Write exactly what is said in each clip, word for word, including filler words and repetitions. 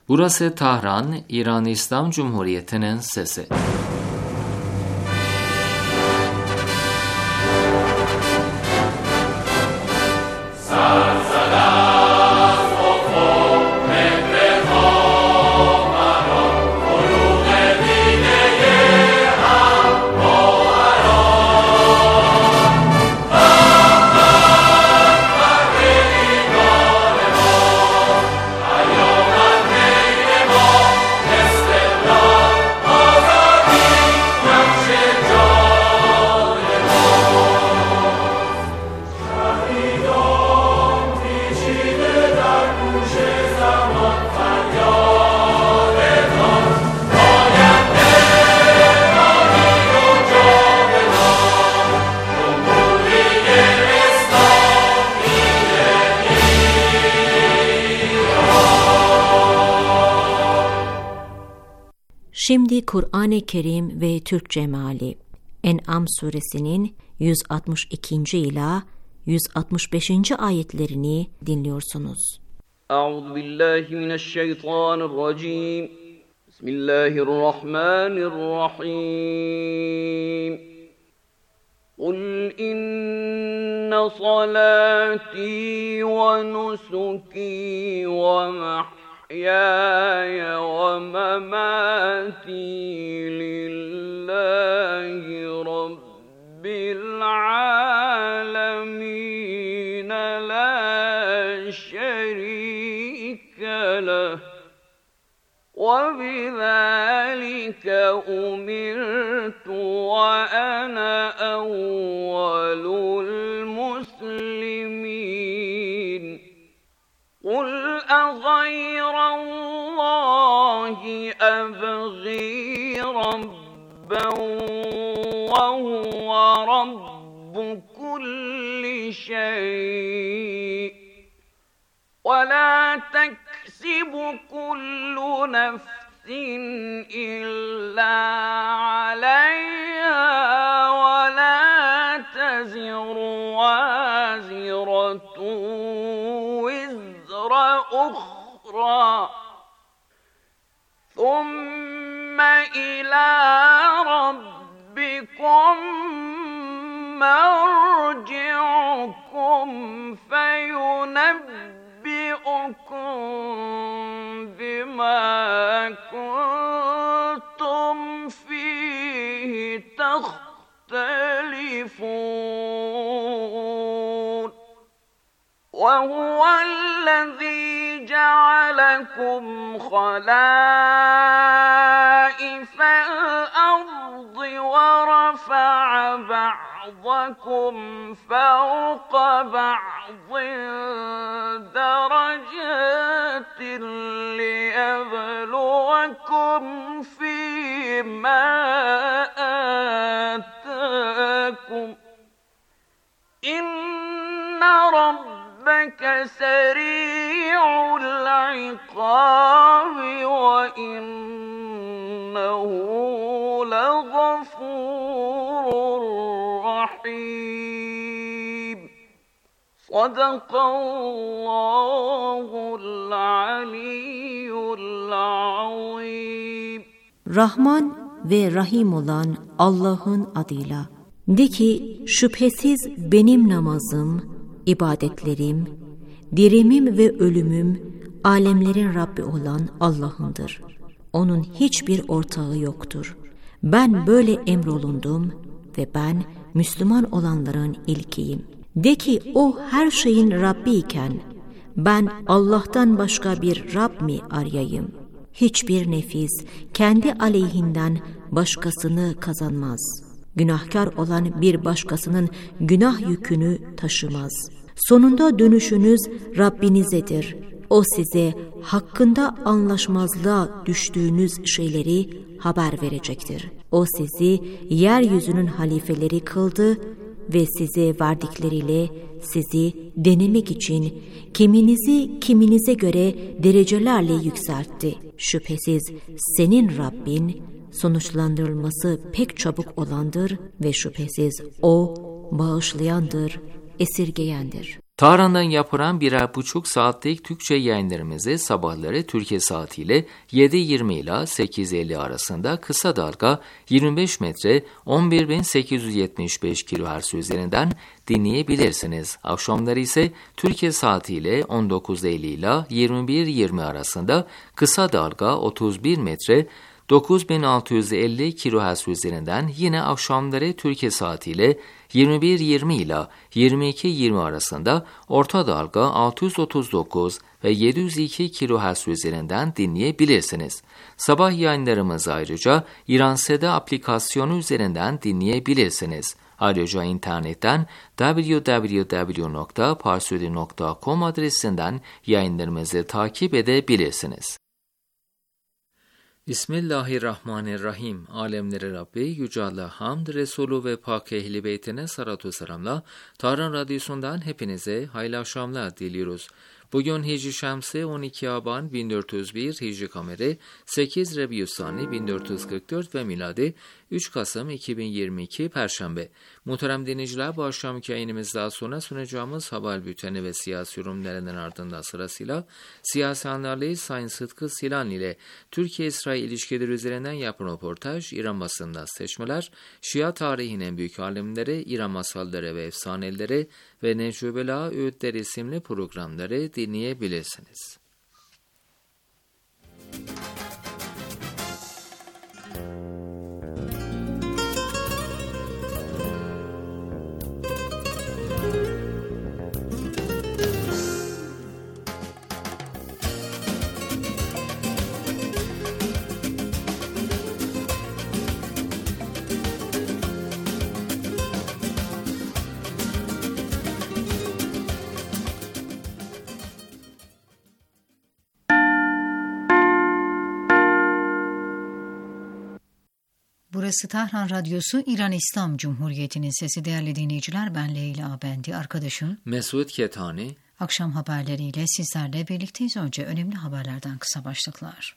Burası Tahran, İran İslam Cumhuriyeti'nin sesi. Şimdi Kur'an-ı Kerim ve Türkçe meali. En'am suresinin yüz altmış ikinci ila yüz altmış beşinci ayetlerini dinliyorsunuz. Euzubillahimineşşeytanirracim. Bismillahirrahmanirrahim. Kul inne salati ve nusuki ve mahya محياي ومماتي لله رب العالمين لا شريك له وبذلك أمرت وأنا أول المسلمين قل أغير الله أبغي ربا وهو رب كل شيء ولا تكسب كل نفس إلا عليها ولا تزر وازرة أخرى ثم إلى ربكم مرجعكم فينبئكم بما كنتم فيه تختلفون وهو الذي جعلكم خلائف الأرض ورفع بعضكم فوق بعض درجات ليبلوكم فيما آتاكم إن ربك سريع العقاب وإنه لغفور رحيم صدق الله العلي العظيم. Rahman ve Rahim olan Allah'ın adıyla. De ki şüphesiz benim namazım, ibadetlerim, dirimim ve ölümüm alemlerin Rabbi olan Allah'ındır. Onun hiçbir ortağı yoktur. Ben böyle emrolundum ve ben Müslüman olanların ilkiyim. De ki o her şeyin Rabbi iken ben Allah'tan başka bir Rab mi arayayım? Hiçbir nefis kendi aleyhinden başkasını kazanmaz. Günahkar olan bir başkasının günah yükünü taşımaz. Sonunda dönüşünüz Rabbinizedir. O size hakkında anlaşmazlığa düştüğünüz şeyleri haber verecektir. O sizi yeryüzünün halifeleri kıldı ve size verdikleriyle sizi denemek için kiminizi kiminize göre derecelerle yükseltti. Şüphesiz senin Rabbin sonuçlandırılması pek çabuk olandır ve şüphesiz O bağışlayandır, esirgeyendir. Tahran'dan yapılan birer buçuk saatlik Türkçe yayınlarımızı sabahları Türkiye saatiyle yedi yirmi ile sekiz elli arasında kısa dalga yirmi beş metre on bir bin sekiz yüz yetmiş beş kilohertz üzerinden dinleyebilirsiniz. Akşamları ise Türkiye saatiyle on dokuz elli ile yirmi bir yirmi arasında kısa dalga otuz bir metre dokuz bin altı yüz elli kilohertz üzerinden yine akşamları Türkiye saatiyle yirmi bir yirmi ile yirmi iki yirmi arasında orta dalga altı yüz otuz dokuz ve yedi yüz iki kilohertz üzerinden dinleyebilirsiniz. Sabah yayınlarımızı ayrıca İranseda aplikasyonu üzerinden dinleyebilirsiniz. Ayrıca internetten double-u double-u double-u nokta parsudi nokta com adresinden yayınlarımızı takip edebilirsiniz. Bismillahirrahmanirrahim. Alemleri Rabbi Yüce Allah hamd, Resulü ve Pak Ehli Beytine salatü selamla Tahran Radyosu'ndan hepinize hayırlı akşamlar diliyoruz. Bugün Hicri Şemsi on iki Aban bin dört yüz bir, Hicri Kameri sekiz Rabiusani bin dört yüz kırk dört ve miladi üç Kasım iki bin yirmi iki Perşembe. Muhterem dinleyiciler, bu akşamki yayınımızdan sonra sunacağımız haber bülteni ve siyasi yorumlarının ardından sırasıyla siyasi analiz Sayın Sıtkı Silan ile Türkiye-İsrail ilişkileri üzerinden yapılan röportaj, İran basında seçmeler, Şia tarihinin en büyük alimleri, İran masalları ve efsaneleri ve Necübela Öğütleri isimli programları dinleyebilirsiniz. Burası Tahran Radyosu, İran İslam Cumhuriyeti'nin sesi. Değerli dinleyiciler, ben Leyla Bendi, arkadaşım Mesut Ketani. Akşam haberleriyle sizlerle birlikteyiz. Önce önemli haberlerden kısa başlıklar.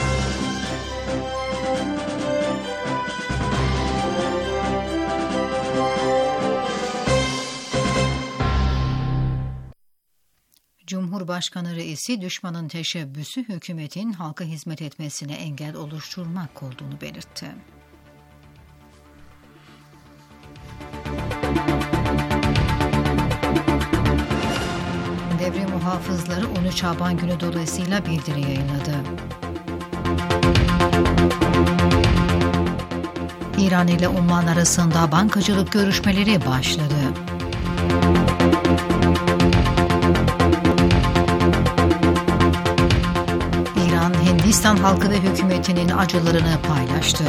Cumhurbaşkanı reisi, düşmanın teşebbüsü hükümetin halka hizmet etmesine engel oluşturmak olduğunu belirtti. Devrim muhafızları on üç Şaban günü dolayısıyla bildiri yayınladı. İran ile Umman arasında bankacılık görüşmeleri başladı. İran, Hindistan halkı ve hükümetinin acılarını paylaştı.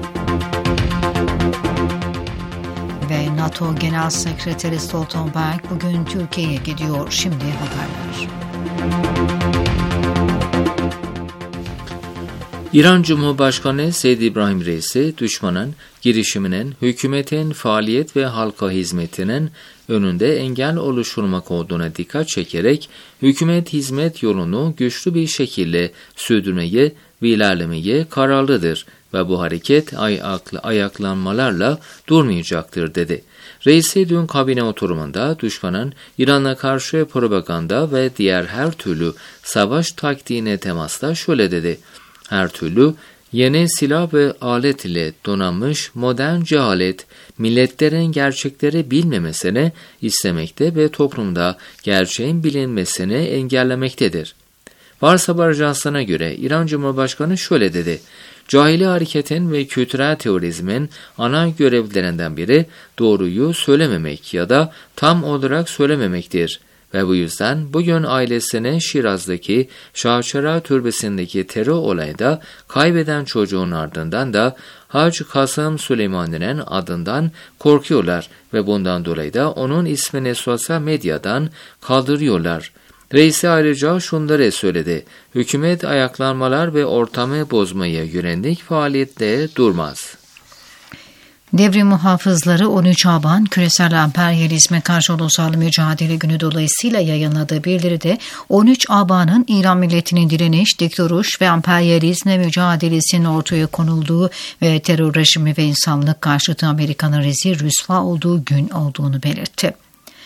Ve NATO Genel Sekreteri Stoltenberg bugün Türkiye'ye gidiyor. Şimdi haberler. İran Cumhurbaşkanı Seyyid İbrahim Reisi, düşmanın girişiminin hükümetin faaliyet ve halka hizmetinin önünde engel oluşturmak olduğuna dikkat çekerek hükümet hizmet yolunu güçlü bir şekilde sürdürmeye ve ilerlemeye kararlıdır ve bu hareket ayaklı, ayaklanmalarla durmayacaktır dedi. Reisi dün kabine oturumunda düşmanın İran'a karşı propaganda ve diğer her türlü savaş taktiğine temasla şöyle dedi: her türlü yeni silah ve alet ile donanmış modern cehalet, milletlerin gerçekleri bilmemesini istemekte ve toplumda gerçeğin bilinmesini engellemektedir. Fars Haber Ajansı'na göre İran Cumhurbaşkanı şöyle dedi: cahili hareketin ve kültürel terörizmin ana görevlerinden biri doğruyu söylememek ya da tam olarak söylememektir. Ve bu yüzden bugün ailesine Şiraz'daki Şahçera Türbesi'ndeki terör olayda kaybeden çocuğun ardından da Hacı Kasım Süleymani'nin adından korkuyorlar ve bundan dolayı da onun ismini sosyal medyadan kaldırıyorlar. Reisi ayrıca şunları söyledi: hükümet ayaklanmalar ve ortamı bozmaya yönelik faaliyetle durmaz. Devrim muhafızları on üç Şaban küresel emperyalizme karşı ulusal mücadele günü dolayısıyla yayınladığı bildiride on üç Şaban'ın İran milletinin direniş, diktatörlük ve emperyalizmle mücadelesinin ortaya konulduğu ve terör rejimi ve insanlık karşıtı Amerika'nın rezil rüsva olduğu gün olduğunu belirtti.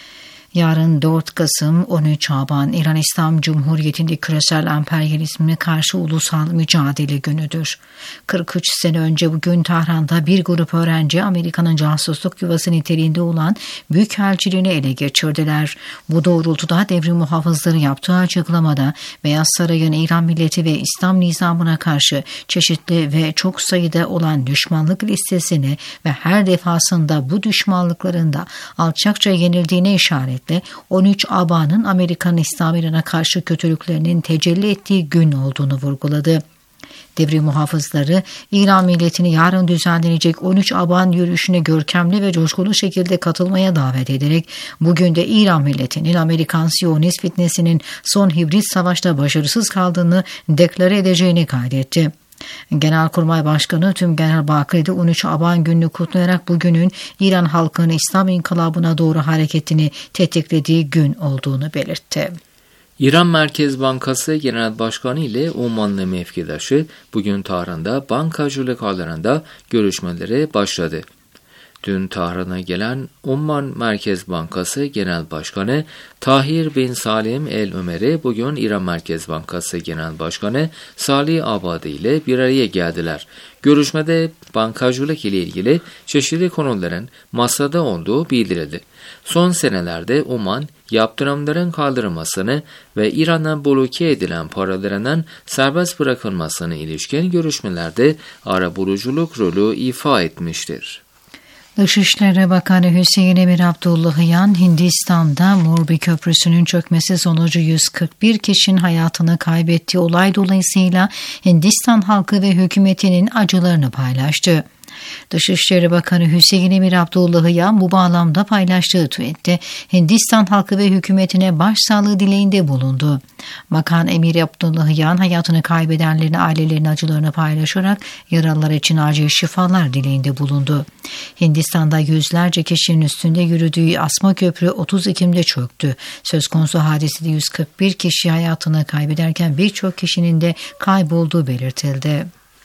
Yarın dört Kasım on üç Şaban İran İslam Cumhuriyeti'nde küresel emperyalizmine karşı ulusal mücadele günüdür. kırk üç sene önce bugün Tahran'da bir grup öğrenci Amerika'nın casusluk yuvası niteliğinde olan büyükelçiliğini ele geçirdiler. Bu doğrultuda devrim muhafızları yaptığı açıklamada Beyaz Saray'ın İran milleti ve İslam nizamına karşı çeşitli ve çok sayıda olan düşmanlık listesini ve her defasında bu düşmanlıklarında alçakça yenildiğine işaretle on üç Aban'ın Amerikan İslam İran'a karşı kötülüklerinin tecelli ettiği gün olduğunu vurguladı. Devrim muhafızları İran milletini yarın düzenlenecek on üç Aban yürüyüşüne görkemli ve coşkulu şekilde katılmaya davet ederek bugün de İran milletinin Amerikan Siyonist fitnesinin son hibrit savaşta başarısız kaldığını deklare edeceğini kaydetti. Genelkurmay Başkanı Tümgeneral Bakri'de on üç Aban gününü kutlayarak bugünün İran halkının İslam inkılabına doğru hareketini tetiklediği gün olduğunu belirtti. İran Merkez Bankası Genel Başkanı ile Omanlı mevkidaşı bugün Tahran'da bankacılık alanında görüşmelere başladı. Dün Tahran'a gelen Oman Merkez Bankası Genel Başkanı Tahir bin Salim El Ömer'i bugün İran Merkez Bankası Genel Başkanı Salih Abadi ile bir araya geldiler. Görüşmede bankacılık ile ilgili çeşitli konuların masada olduğu bildirildi. Son senelerde Oman, yaptırımların kaldırılmasını ve İran'dan bloke edilen paralarının serbest bırakılmasına ilişkin görüşmelerde arabuluculuk rolü ifa etmiştir. Dışişleri Bakanı Hüseyin Emir Abdullahian, Hindistan'da Morbi Köprüsü'nün çökmesi sonucu yüz kırk bir kişinin hayatını kaybettiği olay dolayısıyla Hindistan halkı ve hükümetinin acılarını paylaştı. Dışişleri Bakanı Hüseyin Emir Abdullahian bu bağlamda paylaştığı tweette Hindistan halkı ve hükümetine başsağlığı dileğinde bulundu. Bakan Emir Abdullahian hayatını kaybedenlerin ailelerinin acılarını paylaşarak yaralılar için acil şifalar dileğinde bulundu. Hindistan'da yüzlerce kişinin üstünde yürüdüğü asma köprü otuz Ekim'de çöktü. Söz konusu hadisede yüz kırk bir kişi hayatını kaybederken birçok kişinin de kaybolduğu belirtildi.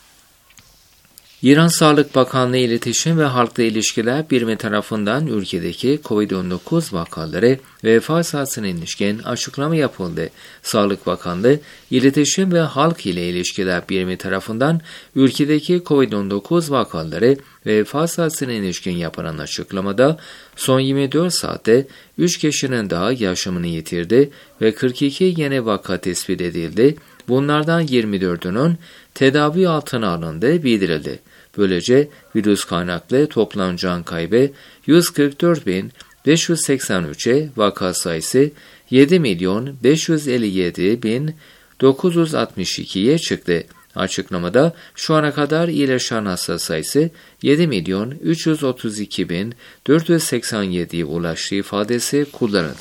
İran Sağlık Bakanlığı İletişim ve Halkla İlişkiler Birimi tarafından ülkedeki kovid on dokuz vakaları ve vefat sayısına ilişkin açıklama yapıldı. Sağlık Bakanlığı İletişim ve Halk ile İlişkiler Birimi tarafından ülkedeki kovid on dokuz vakaları ve vefat sayısına ilişkin yapılan açıklamada son yirmi dört saatte üç kişinin daha yaşamını yitirdi ve kırk iki yeni vaka tespit edildi. Bunlardan yirmi dördünün tedavi altına alındığı bildirildi. Böylece virüs kaynaklı toplam can kaybı yüz kırk dört bin beş yüz seksen üçe, vaka sayısı yedi milyon beş yüz elli yedi bin dokuz yüz altmış ikiye çıktı. Açıklamada şu ana kadar iyileşen hasta sayısı yedi milyon üç yüz otuz iki bin dört yüz seksen yediye ulaştığı ifadesi kullanıldı.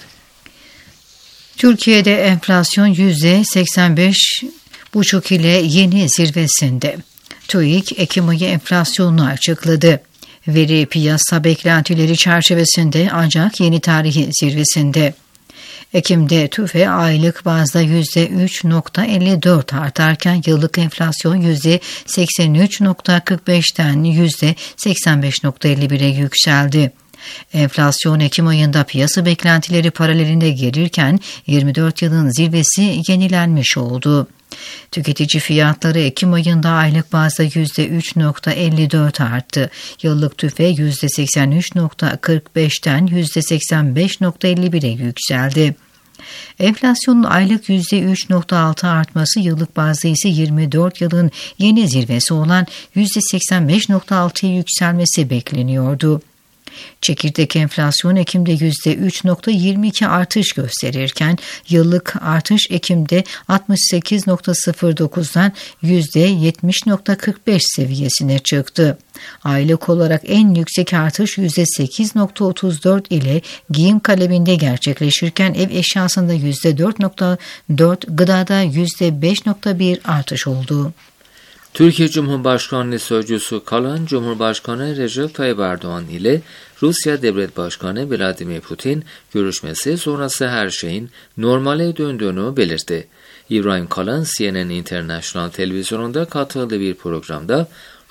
Türkiye'de enflasyon yüzde seksen beş buçuk ile yeni zirvesinde. TÜİK Ekim ayı enflasyonunu açıkladı. Veri piyasa beklentileri çerçevesinde ancak yeni tarihi zirvesinde. Ekim'de TÜFE aylık bazda yüzde üç virgül elli dört artarken yıllık enflasyon yüzde seksen üç virgül kırk beşten yüzde seksen beş virgül elli bire yükseldi. Enflasyon Ekim ayında piyasa beklentileri paralelinde gelirken yirmi dört yılın zirvesi yenilenmiş oldu. Tüketici fiyatları Ekim ayında aylık bazda yüzde üç virgül elli dört arttı. Yıllık TÜFE yüzde seksen üç virgül kırk beşten yüzde seksen beş virgül elli bire yükseldi. Enflasyonun aylık yüzde üç virgül altı artması yıllık bazda ise yirmi dört yılın yeni zirvesi olan yüzde seksen beş virgül altıya yükselmesi bekleniyordu. Çekirdek enflasyon Ekim'de yüzde üç virgül yirmi iki artış gösterirken yıllık artış Ekim'de altmış sekiz virgül sıfır dokuzdan yüzde yetmiş virgül kırk beş seviyesine çıktı. Aylık olarak en yüksek artış yüzde sekiz virgül otuz dört ile giyim kaleminde gerçekleşirken ev eşyasında yüzde dört virgül dört, gıdada yüzde beş virgül bir artış oldu. Türkiye Cumhurbaşkanlığı Sözcüsü kalan Cumhurbaşkanı Recep Tayyip Erdoğan ile Rusya Devlet Başkanı Vladimir Putin görüşmesi sonrası her şeyin normale döndüğünü belirtti. İbrahim Kalın C N N International televizyonunda katıldığı bir programda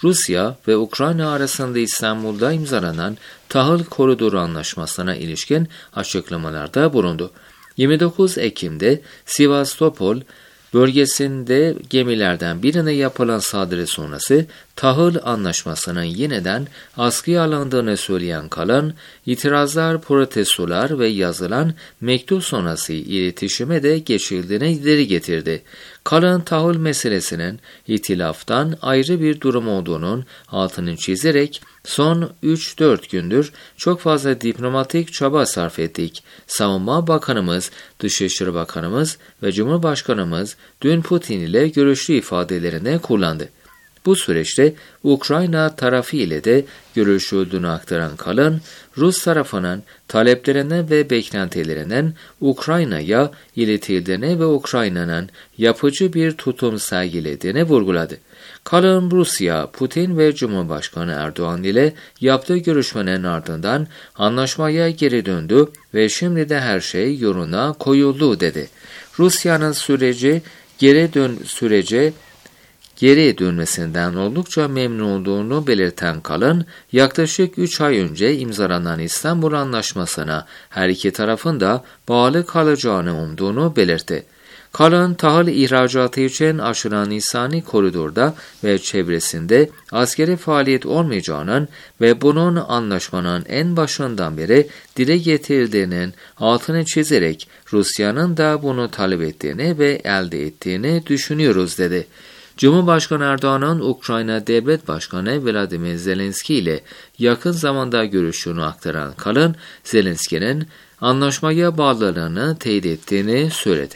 Rusya ve Ukrayna arasında İstanbul'da imzalanan tahıl koridoru anlaşmasına ilişkin açıklamalarda bulundu. yirmi dokuz Ekim'de Sivastopol bölgesinde gemilerden birine yapılan saldırı sonrası tahıl anlaşmasının yeniden askıya alındığını söyleyen Kalın, itirazlar, protestolar ve yazılan mektup sonrası iletişime de geçildiğini ileri getirdi. Kalın, tahıl meselesinin itilaftan ayrı bir durum olduğunun altını çizerek son üç dört gündür çok fazla diplomatik çaba sarf ettik. Savunma Bakanımız, Dışişleri Bakanımız ve Cumhurbaşkanımız dün Putin ile görüştüğü ifadelerini kullandı. Bu süreçte Ukrayna tarafı ile de görüşüldüğünü aktaran Kalın, Rus tarafının taleplerine ve beklentilerinin Ukrayna'ya iletildiğini ve Ukrayna'nın yapıcı bir tutum sergilediğini vurguladı. Kalın, Rusya, Putin ve Cumhurbaşkanı Erdoğan ile yaptığı görüşmenin ardından anlaşmaya geri döndü ve şimdi de her şey yoluna koyuldu dedi. Rusya'nın süreci geri dön sürece geri dönmesinden oldukça memnun olduğunu belirten Kalın, yaklaşık üç ay önce imzalanan İstanbul Anlaşması'na her iki tarafın da bağlı kalacağını umduğunu belirtti. Kalın, tahıl ihracatı için açılan insani koridorda ve çevresinde askeri faaliyet olmayacağının ve bunun anlaşmanın en başından beri dile getirildiğinin altını çizerek Rusya'nın da bunu talep ettiğini ve elde ettiğini düşünüyoruz dedi. Cumhurbaşkanı Erdoğan'ın Ukrayna Devlet Başkanı Vladimir Zelenski ile yakın zamanda görüştüğünü aktaran Kalın, Zelenski'nin anlaşmaya bağlılığını teyit ettiğini söyledi.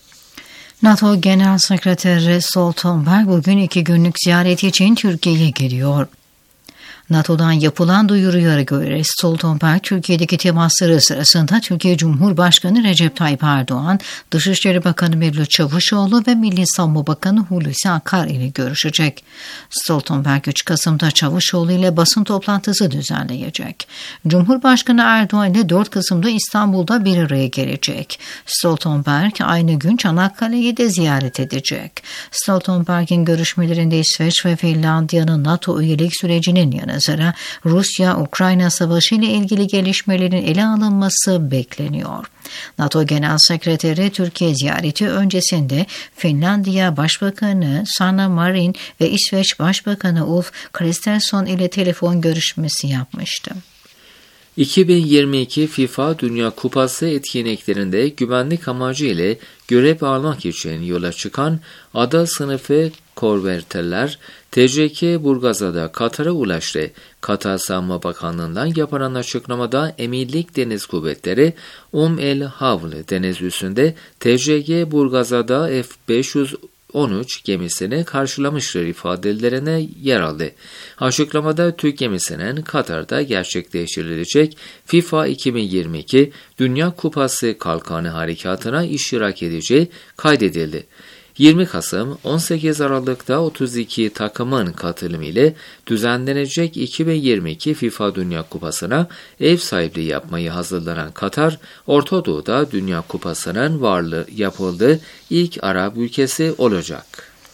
NATO Genel Sekreteri Stoltenberg bugün iki günlük ziyaret için Türkiye'ye geliyor. NATO'dan yapılan duyuruya göre Stoltenberg, Türkiye'deki temasları sırasında Türkiye Cumhurbaşkanı Recep Tayyip Erdoğan, Dışişleri Bakanı Mevlüt Çavuşoğlu ve Milli Savunma Bakanı Hulusi Akar ile görüşecek. Stoltenberg üç Kasım'da Çavuşoğlu ile basın toplantısı düzenleyecek. Cumhurbaşkanı Erdoğan ile dört Kasım'da İstanbul'da bir araya gelecek. Stoltenberg aynı gün Çanakkale'yi de ziyaret edecek. Stoltenberg'in görüşmelerinde İsveç ve Finlandiya'nın NATO üyelik sürecinin yanı sıra Rusya-Ukrayna savaşı ile ilgili gelişmelerin ele alınması bekleniyor. NATO Genel Sekreteri Türkiye ziyareti öncesinde Finlandiya Başbakanı Sanna Marin ve İsveç Başbakanı Ulf Kristersson ile telefon görüşmesi yapmıştı. iki bin yirmi iki FIFA Dünya Kupası etkinliklerinde güvenlik amacı ile görev almak için yola çıkan ada sınıfı korvetler T C K Burgazada Katar'a ulaştı. Katar Savunma Bakanlığı'ndan yapılan açıklamada Emirlik Deniz Kuvvetleri Um El Havl deniz üssünde T C K Burgazada F beş yüz on üç gemisini karşılamıştır ifadelerine yer aldı. Açıklamada Türk gemisinin Katar'da gerçekleştirilecek FIFA iki bin yirmi iki Dünya Kupası Kalkanı Harekatı'na iştirak edeceği kaydedildi. yirmi Kasım on sekiz Aralık'ta otuz iki takımın katılımı ile düzenlenecek iki bin yirmi iki FIFA Dünya Kupası'na ev sahipliği yapmayı hazırlanan Katar, Orta Doğu'da Dünya Kupası'nın varlığı yapıldığı ilk Arap ülkesi olacak.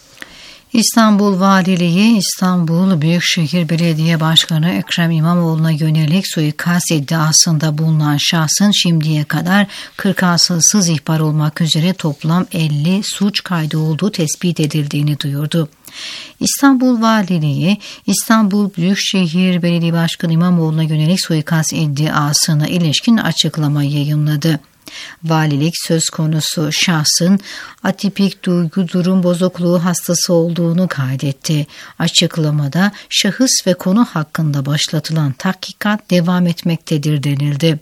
İstanbul Valiliği, İstanbul Büyükşehir Belediye Başkanı Ekrem İmamoğlu'na yönelik suikast iddiasında bulunan şahsın şimdiye kadar kırk asılsız ihbar olmak üzere toplam elli suç kaydı olduğu tespit edildiğini duyurdu. İstanbul Valiliği, İstanbul Büyükşehir Belediye Başkanı İmamoğlu'na yönelik suikast iddiasına ilişkin açıklama yayımladı. Valilik söz konusu şahsın atipik duygu durum bozukluğu hastası olduğunu kaydetti. Açıklamada şahıs ve konu hakkında başlatılan tahkikat devam etmektedir denildi.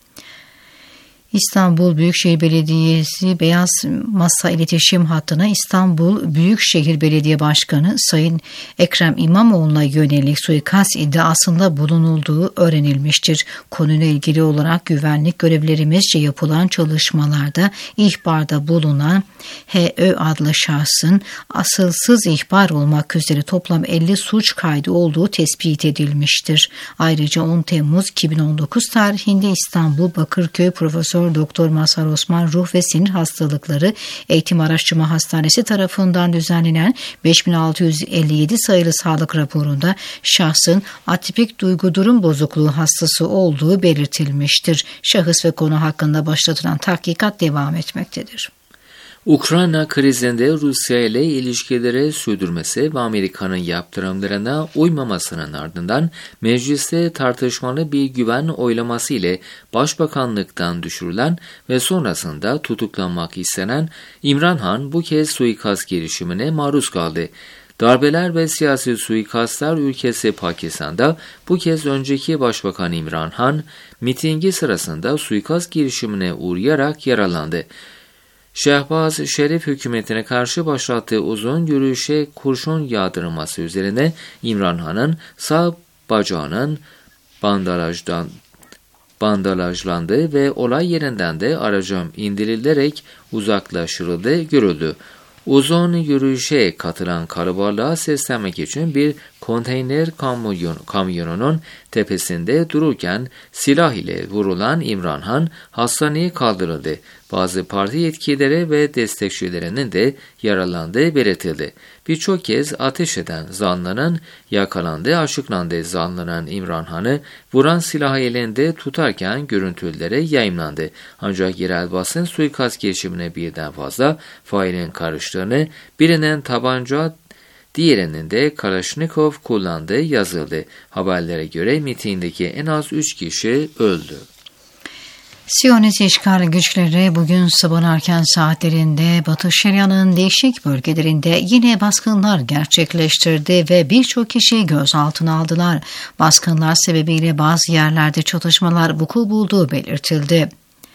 İstanbul Büyükşehir Belediyesi Beyaz Masa İletişim Hattı'na İstanbul Büyükşehir Belediye Başkanı Sayın Ekrem İmamoğlu'na yönelik suikast iddiasında bulunulduğu öğrenilmiştir. Konuyla ilgili olarak güvenlik görevlerimizce yapılan çalışmalarda ihbarda bulunan H Ö adlı şahsın asılsız ihbar olmak üzere toplam elli suç kaydı olduğu tespit edilmiştir. Ayrıca on Temmuz iki bin on dokuz tarihinde İstanbul Bakırköy Profesör Profesör Doktor Mazhar Osman Ruh ve Sinir Hastalıkları Eğitim Araştırma Hastanesi tarafından düzenlenen beş bin altı yüz elli yedi sayılı sağlık raporunda şahsın atipik duygu durum bozukluğu hastası olduğu belirtilmiştir. Şahıs ve konu hakkında başlatılan tahkikat devam etmektedir. Ukrayna krizinde Rusya ile ilişkileri sürdürmesi ve Amerika'nın yaptırımlarına uymamasının ardından mecliste tartışmalı bir güven oylaması ile Başbakanlıktan düşürülen ve sonrasında tutuklanmak istenen İmran Han bu kez suikast girişimine maruz kaldı. Darbeler ve siyasi suikastlar ülkesi Pakistan'da bu kez önceki Başbakan İmran Han mitingi sırasında suikast girişimine uğrayarak yaralandı. Şehbaz Şerif hükümetine karşı başlattığı uzun yürüyüşe kurşun yağdırılması üzerine İmran Han'ın sağ bacağının bandajdan bandajlandığı ve olay yerinden de araca indirilerek uzaklaştırıldığı görüldü. Uzun yürüyüşe katılan kalabalığa seslenmek için bir konteyner kamyon, kamyonunun tepesinde dururken silah ile vurulan İmran Han hastaneye kaldırıldı. Bazı parti yetkilileri ve destekçilerinin de yaralandığı belirtildi. Birçok kez ateş eden zanlının yakalandığı açıklandı. Zanlanan İmran Han'ı vuran silahı elinde tutarken görüntüleri yayımlandı. Ancak yerel basın suikast girişimine birden fazla failin karıştığını, birinin tabanca, diğerinin de Kalashnikov kullandığı yazıldı. Haberlere göre mitingdeki en az üç kişi öldü. Siyonist işgal güçleri bugün sabah erken saatlerinde Batı Şeria'nın değişik bölgelerinde yine baskınlar gerçekleştirdi ve birçok kişi gözaltına aldılar. Baskınlar sebebiyle bazı yerlerde çatışmalar vuku bulduğu belirtildi.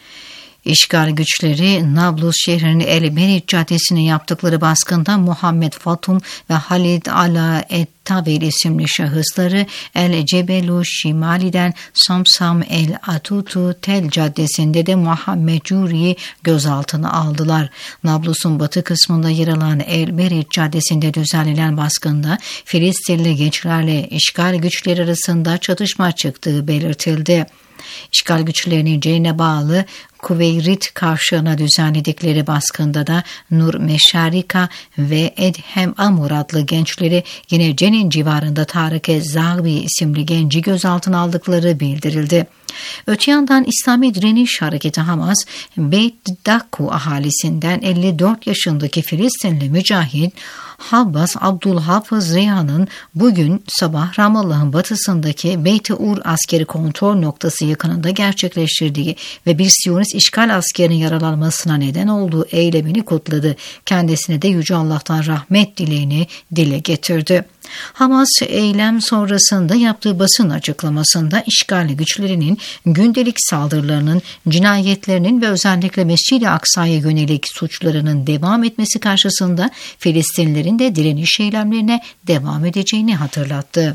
İşgal güçleri Nablus şehrinin El Berit Caddesi'ne yaptıkları baskında Muhammed Fatum ve Halid Ala Et-Tavil isimli şahısları El Cebelu Şimali'den Samsam El Atutu Tel Caddesi'nde de Muhammed Curi'yi gözaltına aldılar. Nablus'un batı kısmında yer alan El Berit Caddesi'nde düzenlenen baskında Filistinli gençlerle işgal güçleri arasında çatışma çıktığı belirtildi. İşgal güçlerinin Ceyn'e bağlı Kuveyrit kavşağına düzenledikleri baskında da Nur Meşarika ve Edhem Amur adlı gençleri yine Cenin civarında Tarık Zagbi isimli genci gözaltına aldıkları bildirildi. Öte yandan İslami Direniş Hareketi Hamas, Beit Dakku ahalisinden elli dört yaşındaki Filistinli mücahit Habbas Abdülhafız Reyhan'ın bugün sabah Ramallah'ın batısındaki Beit-i Ur askeri kontrol noktası yakınında gerçekleştirdiği ve bir Siyonist işgal askerinin yaralanmasına neden olduğu eylemini kutladı. Kendisine de Yüce Allah'tan rahmet dileğini dile getirdi. Hamas eylem sonrasında yaptığı basın açıklamasında işgal güçlerinin gündelik saldırılarının, cinayetlerinin ve özellikle Mescid-i Aksa'ya yönelik suçlarının devam etmesi karşısında Filistinlilerin de direniş eylemlerine devam edeceğini hatırlattı.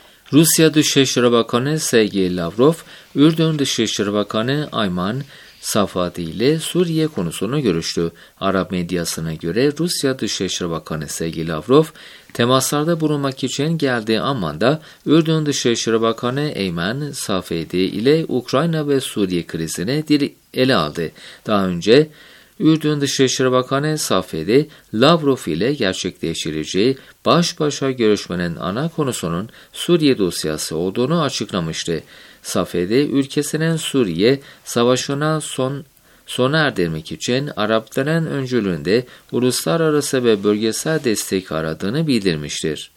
Rusya Dışişleri Bakanı Sergey Lavrov, Ürdün Dışişleri Bakanı Ayman Safadi ile Suriye konusunu görüştü. Arap medyasına göre Rusya Dışişleri Bakanı Sergey Lavrov, temaslarda bulunmak için geldiği Amman'da Ürdün Dışişleri Bakanı Eymen Safadi ile Ukrayna ve Suriye krizini ele aldı. Daha önce Ürdün Dışişleri Bakanı Safadi, Lavrov ile gerçekleştireceği baş başa görüşmenin ana konusunun Suriye dosyası olduğunu açıklamıştı. Safadi, ülkesinin Suriye savaşına son sona erdirmek için Arapların öncülüğünde uluslararası ve bölgesel destek aradığını bildirmiştir.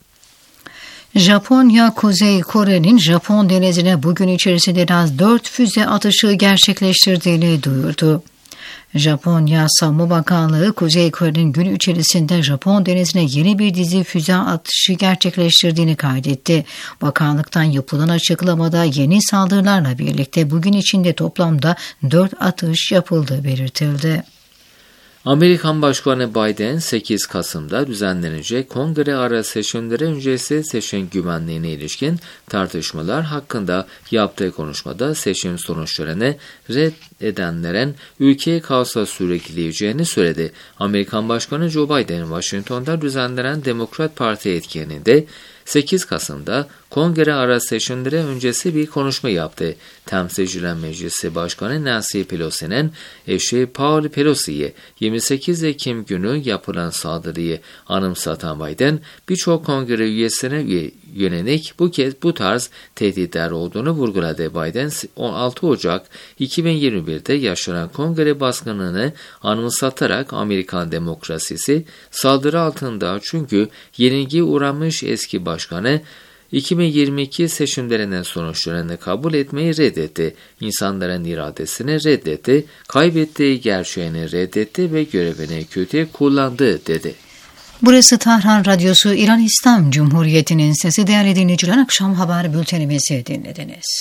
Japonya, Kuzey Kore'nin Japon denizine bugün içerisinde en az dört füze atışı gerçekleştirdiğini duyurdu. Japonya Savunma Bakanlığı, Kuzey Kore'nin gün içerisinde Japon denizine yeni bir dizi füze atışı gerçekleştirdiğini kaydetti. Bakanlıktan yapılan açıklamada yeni saldırılarla birlikte bugün içinde toplamda dört atış yapıldığı belirtildi. Amerikan Başkanı Biden sekiz Kasım'da düzenlenecek kongre ara seçimleri öncesi seçim güvenliğine ilişkin tartışmalar hakkında yaptığı konuşmada seçim sonuçlarını reddedenlerin ülkeyi kaosa sürükleyeceğini söyledi. Amerikan Başkanı Joe Biden, Washington'da düzenlenen Demokrat Parti etkinliğinde sekiz Kasım'da kongre ara seçimleri öncesi bir konuşma yaptı. Temsilciler Meclisi Başkanı Nancy Pelosi'nin eşi Paul Pelosi'ye yirmi sekiz Ekim günü yapılan saldırıyı anımsatan Biden, birçok kongre üyesine yönelik bu kez bu tarz tehditler olduğunu vurguladı. Biden on altı Ocak iki bin yirmi bir'de yaşanan kongre baskınını anımsatarak Amerikan demokrasisi saldırı altında çünkü yenilgi uğramış eski başkanı iki bin yirmi iki seçimlerinden sonuçlarını kabul etmeyi reddetti. İnsanların iradesini reddetti, kaybettiği gerçeğini reddetti ve görevini kötüye kullandı dedi. Burası Tahran Radyosu, İran İslam Cumhuriyeti'nin sesi. Değerli dinleyiciler, akşam haber bültenimizi dinlediniz.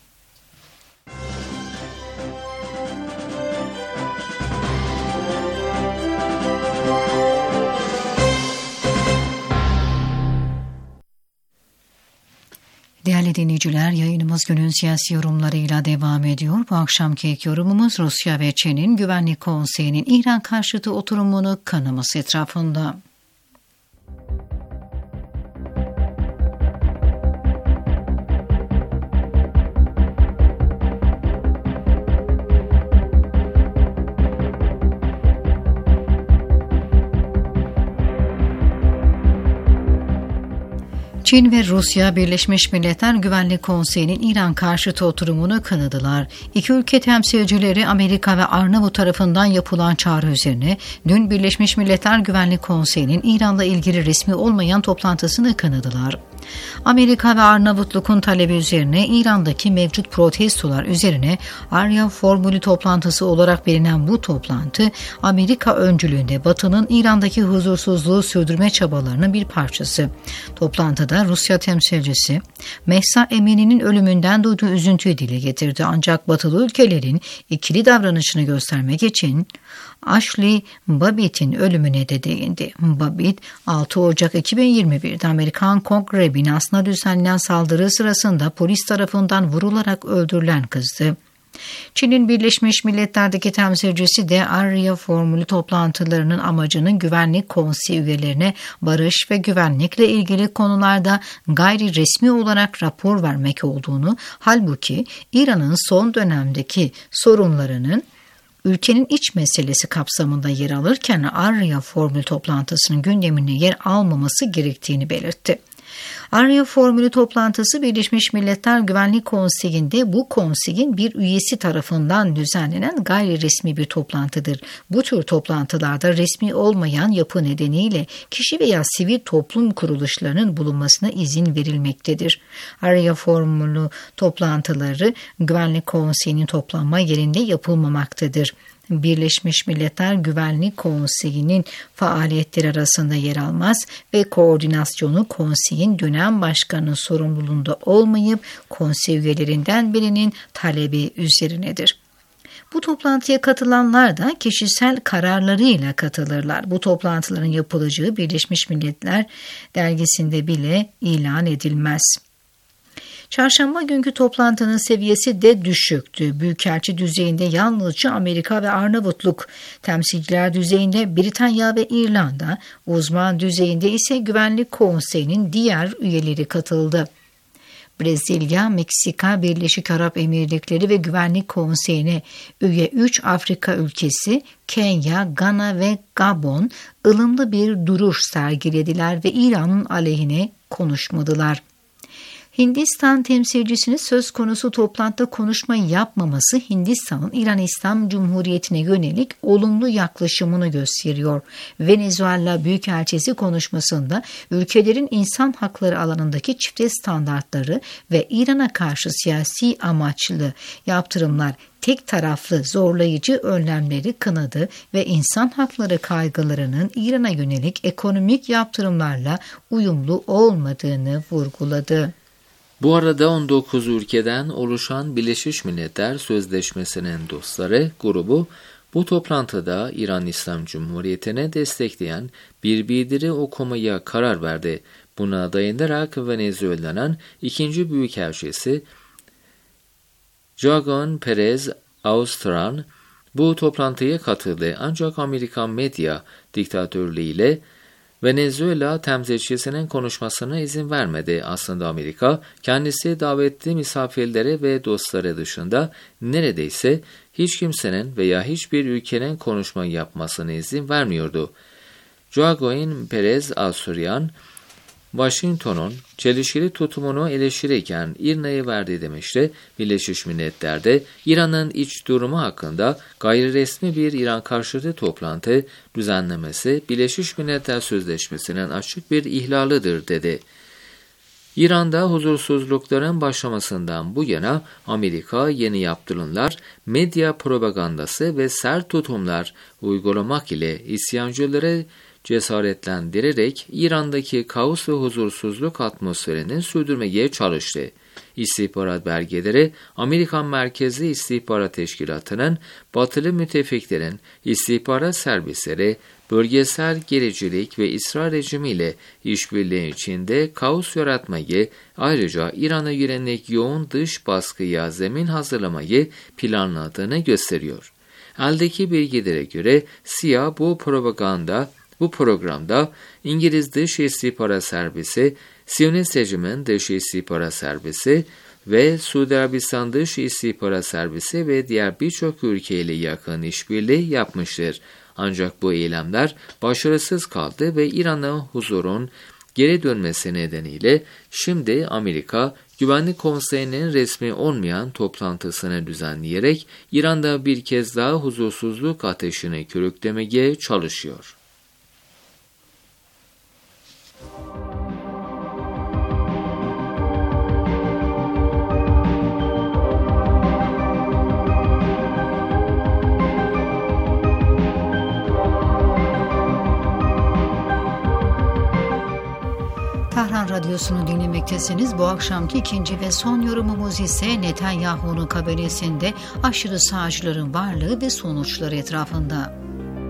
Değerli dinleyiciler, yayınımız günün siyasi yorumlarıyla devam ediyor. Bu akşamki ilk yorumumuz Rusya ve Çin'in Güvenlik Konseyi'nin İran karşıtı oturumunu kınaması etrafında. Çin ve Rusya, Birleşmiş Milletler Güvenlik Konseyi'nin İran karşıtı oturumunu kınadılar. İki ülke temsilcileri Amerika ve Arnavut tarafından yapılan çağrı üzerine dün Birleşmiş Milletler Güvenlik Konseyi'nin İran'la ilgili resmi olmayan toplantısını kınadılar. Amerika ve Arnavutluk'un talebi üzerine İran'daki mevcut protestolar üzerine Arya formülü toplantısı olarak bilinen bu toplantı, Amerika öncülüğünde Batı'nın İran'daki huzursuzluğu sürdürme çabalarının bir parçası. Toplantıda Rusya temsilcisi Mehsa Emini'nin ölümünden duyduğu üzüntüyü dile getirdi. Ancak Batılı ülkelerin ikili davranışını göstermek için Ashley Babbitt'in ölümüne de değindi. Babbitt, altı Ocak iki bin yirmi bir'de Amerikan Kongre binasına düzenlenen saldırı sırasında polis tarafından vurularak öldürülen kızdı. Çin'in Birleşmiş Milletler'deki temsilcisi de Arya formülü toplantılarının amacının Güvenlik Konseyi üyelerine barış ve güvenlikle ilgili konularda gayri resmi olarak rapor vermek olduğunu, halbuki İran'ın son dönemdeki sorunlarının ülkenin iç meselesi kapsamında yer alırken Arya formülü toplantısının gündemine yer almaması gerektiğini belirtti. Arya formülü toplantısı Birleşmiş Milletler Güvenlik Konseyi'nde bu konseyin bir üyesi tarafından düzenlenen gayri resmi bir toplantıdır. Bu tür toplantılarda resmi olmayan yapı nedeniyle kişi veya sivil toplum kuruluşlarının bulunmasına izin verilmektedir. Arya formülü toplantıları Güvenlik Konseyi'nin toplanma yerinde yapılmamaktadır. Birleşmiş Milletler Güvenlik Konseyi'nin faaliyetleri arasında yer almaz ve koordinasyonu konseyin dönem başkanının sorumluluğunda olmayıp konsey üyelerinden birinin talebi üzerinedir. Bu toplantıya katılanlar da kişisel kararlarıyla katılırlar. Bu toplantıların yapılacağı Birleşmiş Milletler dergisinde bile ilan edilmez. Çarşamba günkü toplantının seviyesi de düşüktü. Büyükelçi düzeyinde yalnızca Amerika ve Arnavutluk, temsilciler düzeyinde Britanya ve İrlanda, uzman düzeyinde ise Güvenlik Konseyi'nin diğer üyeleri katıldı. Brezilya, Meksika, Birleşik Arap Emirlikleri ve Güvenlik Konseyi'ne üye üç Afrika ülkesi, Kenya, Gana ve Gabon ılımlı bir duruş sergilediler ve İran'ın aleyhine konuşmadılar. Hindistan temsilcisinin söz konusu toplantıda konuşma yapmaması Hindistan'ın İran İslam Cumhuriyeti'ne yönelik olumlu yaklaşımını gösteriyor. Venezuela Büyükelçisi konuşmasında ülkelerin insan hakları alanındaki çifte standartları ve İran'a karşı siyasi amaçlı yaptırımlar, tek taraflı zorlayıcı önlemleri kınadı ve insan hakları kaygılarının İran'a yönelik ekonomik yaptırımlarla uyumlu olmadığını vurguladı. Bu arada on dokuz ülkeden oluşan Birleşmiş Milletler Sözleşmesi'nin dostları grubu bu toplantıda İran İslam Cumhuriyeti'ne destekleyen bir bildiri okumaya karar verdi. Buna dayanarak Venezuela'nın ikinci büyükelçisi Jagon Perez Austran bu toplantıya katıldı. Ancak Amerikan medya diktatörlüğüyle Venezuela temsilcisinin konuşmasına izin vermedi. Aslında Amerika kendisi davetli misafirlere ve dostları dışında neredeyse hiç kimsenin veya hiçbir ülkenin konuşma yapmasına izin vermiyordu. Joaquin Perez Asuryan, Washington'un çelişkili tutumunu eleştirirken İRNA'yı verdi demişti. Birleşmiş Milletler'de İran'ın iç durumu hakkında gayriresmi bir İran karşıtı toplantı düzenlemesi Birleşmiş Milletler Sözleşmesi'nin açık bir ihlalidir dedi. İran'da huzursuzlukların başlamasından bu yana Amerika yeni yaptırımlar, medya propagandası ve sert tutumlar uygulamak ile isyancıları cesaretlendirerek İran'daki kaos ve huzursuzluk atmosferini sürdürmeye çalıştı. İstihbarat belgeleri, Amerikan Merkezi İstihbarat Teşkilatı'nın batılı müttefiklerin istihbarat servisleri, bölgesel gericilik ve ısrar rejimiyle işbirliği içinde kaos yaratmayı, ayrıca İran'a yönelik yoğun dış baskıya zemin hazırlamayı planladığını gösteriyor. Eldeki bilgilere göre S İ A bu propaganda Bu programda İngiliz Dış İstihbarat Servisi, Siyonist rejimin Dış İstihbarat Servisi ve Suudi Arabistan Dış İstihbarat Servisi ve diğer birçok ülkeyle yakın işbirliği yapmıştır. Ancak bu eylemler başarısız kaldı ve İran'a huzurun geri dönmesi nedeniyle şimdi Amerika, Güvenlik Konseyi'nin resmi olmayan toplantısını düzenleyerek İran'da bir kez daha huzursuzluk ateşini körüklemeye çalışıyor. Tahran Radyosu'nu dinlemektesiniz. Bu akşamki ikinci ve son yorumumuz ise Netanyahu'nun kabinesinde aşırı sağcıların varlığı ve sonuçları etrafında.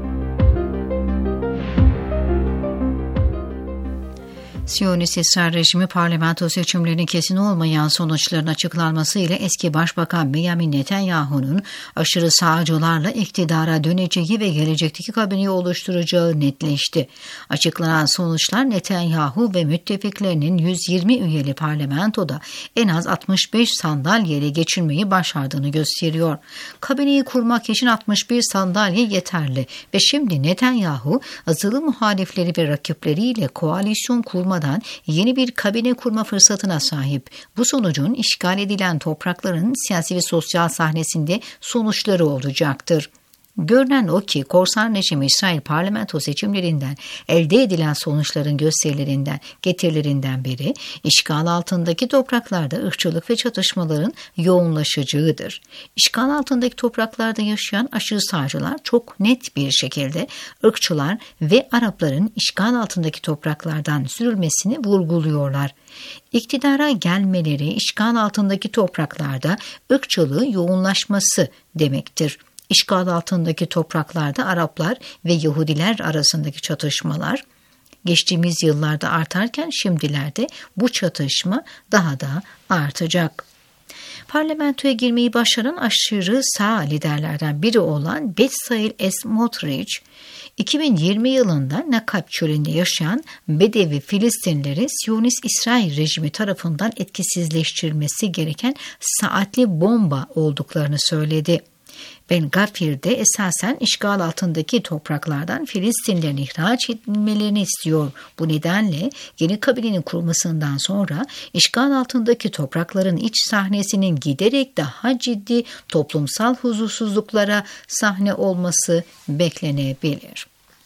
Siyonist İsrail rejimi parlamento seçimlerinin kesin olmayan sonuçların açıklanması ile eski Başbakan Benjamin Netanyahu'nun aşırı sağcılarla iktidara döneceği ve gelecekteki kabineyi oluşturacağı netleşti. Açıklanan sonuçlar Netanyahu ve müttefiklerinin yüz yirmi üyeli parlamentoda en az altmış beş sandalyeyle geçirmeyi başardığını gösteriyor. Kabineyi kurmak için altmış bir sandalye yeterli ve şimdi Netanyahu azılı muhalifleri ve rakipleriyle koalisyon kurmadan yeni bir kabine kurma fırsatına sahip. Bu sonucun işgal edilen toprakların siyasi ve sosyal sahnesinde sonuçları olacaktır. Görünen o ki korsan rejim İsrail parlamento seçimlerinden elde edilen sonuçların gösterilerinden, getirilerinden biri işgal altındaki topraklarda ırkçılık ve çatışmaların yoğunlaşacağıdır. İşgal altındaki topraklarda yaşayan aşırı sağcılar çok net bir şekilde ırkçılar ve Arapların işgal altındaki topraklardan sürülmesini vurguluyorlar. İktidara gelmeleri işgal altındaki topraklarda ırkçılığı yoğunlaşması demektir. İşgal altındaki topraklarda Araplar ve Yahudiler arasındaki çatışmalar geçtiğimiz yıllarda artarken şimdilerde bu çatışma daha da artacak. Parlamentoya girmeyi başaran aşırı sağ liderlerden biri olan Bezalel Smotrich, iki bin yirmi yılında Nakab çölünde yaşayan Bedevi Filistinlileri Siyonist İsrail rejimi tarafından etkisizleştirilmesi gereken saatli bomba olduklarını söyledi. Ben Gafir'de esasen işgal altındaki topraklardan Filistinlilerin ihraç edilmelerini istiyor. Bu nedenle yeni kabinenin kurulmasından sonra işgal altındaki toprakların iç sahnesinin giderek daha ciddi toplumsal huzursuzluklara sahne olması beklenebilir.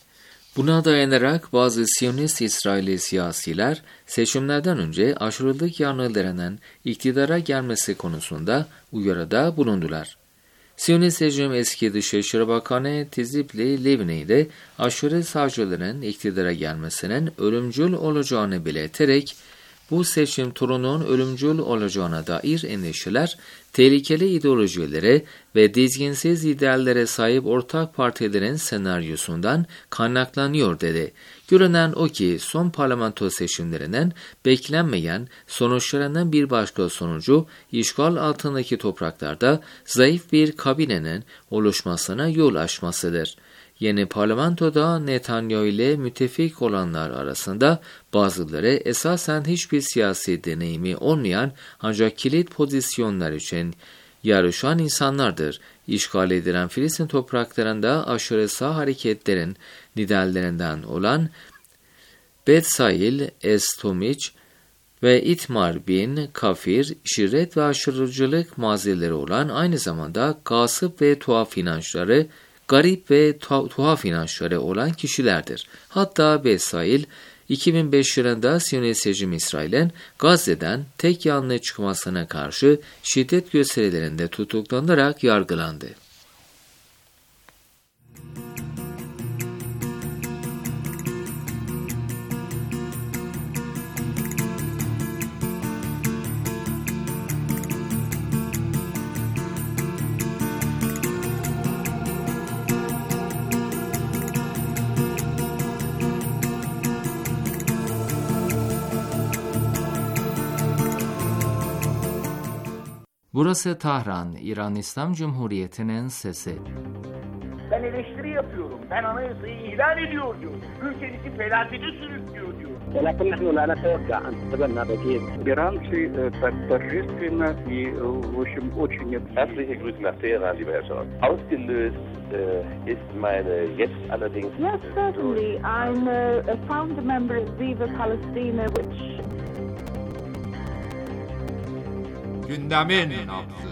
Buna dayanarak bazı Siyonist İsraili siyasiler seçimlerden önce aşırılık yanlılarının iktidara gelmesi konusunda uyarıda bulundular. Siyonist rejim eski Dışişleri Bakanı Tzipli Livni de aşırı sağcıların iktidara gelmesinin ölümcül olacağını belirterek bu seçim turunun ölümcül olacağına dair endişeler, tehlikeli ideolojilere ve dizginsiz ideallere sahip ortak partilerin senaryosundan kaynaklanıyor dedi. Görünen o ki son parlamento seçimlerinden beklenmeyen sonuçlarının bir başka sonucu işgal altındaki topraklarda zayıf bir kabinenin oluşmasına yol açmasıdır. Yeni parlamentoda Netanyahu ile müttefik olanlar arasında bazıları esasen hiçbir siyasi deneyimi olmayan ancak kilit pozisyonlar için yarışan insanlardır. İşgal edilen Filistin topraklarında aşırı sağ hareketlerin liderlerinden olan Betsail Estomic ve İtmar bin Kafir, şirret ve aşırıcılık mazileri olan aynı zamanda gasp ve tuhaf inançları, garip ve tuhaf inançları olan kişilerdir. Hatta Betsail, iki bin beş yılında Siyonist rejim İsrail'in Gazze'den tek yanlı çıkmasına karşı şiddet gösterilerinde tutuklanarak yargılandı. Burası Tahran, İran İslam Cumhuriyeti'nin sesi. Ben eleştiri yapıyorum. Ben anayasayı ihlal ediyor diyor. Ülkenizi felakete sürüklüyor diyor. ولكن نحن لا نتوقع أن تتبنى بديل. Иранцы торжественно и, в общем, очень... Herzliche Grüße nach Teheran, lieber Herr Scholz. Ausgelöst äh, ist meine jetzt allerdings... Yes, certainly. I'm a, a founder member of Viva Palestina, which... Gündemin nabzı.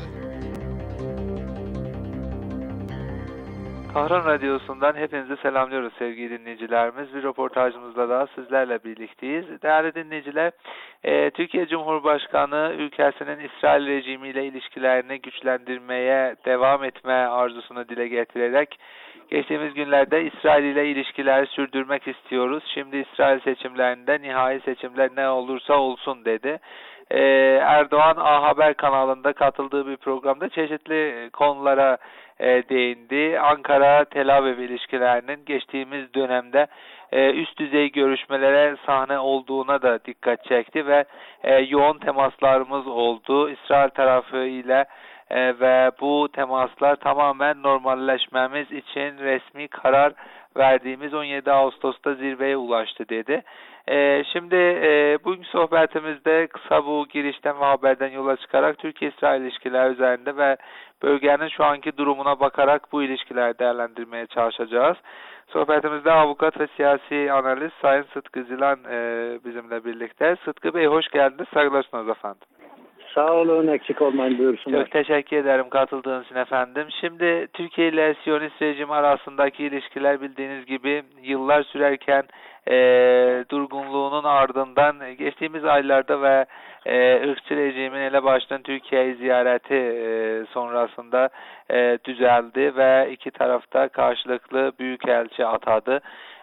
Tahran Radyosu'ndan hepinizi selamlıyoruz sevgili dinleyicilerimiz. Bir röportajımızla daha sizlerle birlikteyiz. Değerli dinleyiciler, e, Türkiye Cumhurbaşkanı ülkesinin İsrail rejimiyle ilişkilerini güçlendirmeye devam etme arzusunu dile getirerek geçtiğimiz günlerde İsrail ile ilişkileri sürdürmek istiyoruz. Şimdi İsrail seçimlerinde nihai seçimler ne olursa olsun dedi. Ee, Erdoğan A Haber kanalında katıldığı bir programda çeşitli konulara e, değindi. Ankara-Tel Aviv ilişkilerinin geçtiğimiz dönemde e, üst düzey görüşmelere sahne olduğuna da dikkat çekti ve e, yoğun temaslarımız oldu İsrail tarafı ile e, ve bu temaslar tamamen normalleşmemiz için resmi karar verdiğimiz on yedi Ağustos'ta zirveye ulaştı dedi. Ee, şimdi e, bugünkü sohbetimizde kısa bu girişten ve haberden yola çıkarak Türkiye-İsrail ilişkileri üzerinde ve bölgenin şu anki durumuna bakarak bu ilişkileri değerlendirmeye çalışacağız. Sohbetimizde avukat ve siyasi analist Sayın Sıtkı Zilan e, bizimle birlikte. Sıtkı Bey hoş geldiniz, saygılar sunarız efendim. Sağ olun, eksik olmayın, buyursunlar. Çok teşekkür ederim katıldığınız için efendim. Şimdi Türkiye ile Siyonist rejim arasındaki ilişkiler bildiğiniz gibi yıllar sürerken e, durgunluğunun ardından geçtiğimiz aylarda ve e, ırkçı rejimin ele başlayan Türkiye'yi ziyareti e, sonrasında e, düzeldi ve iki tarafta karşılıklı büyükelçi atadı.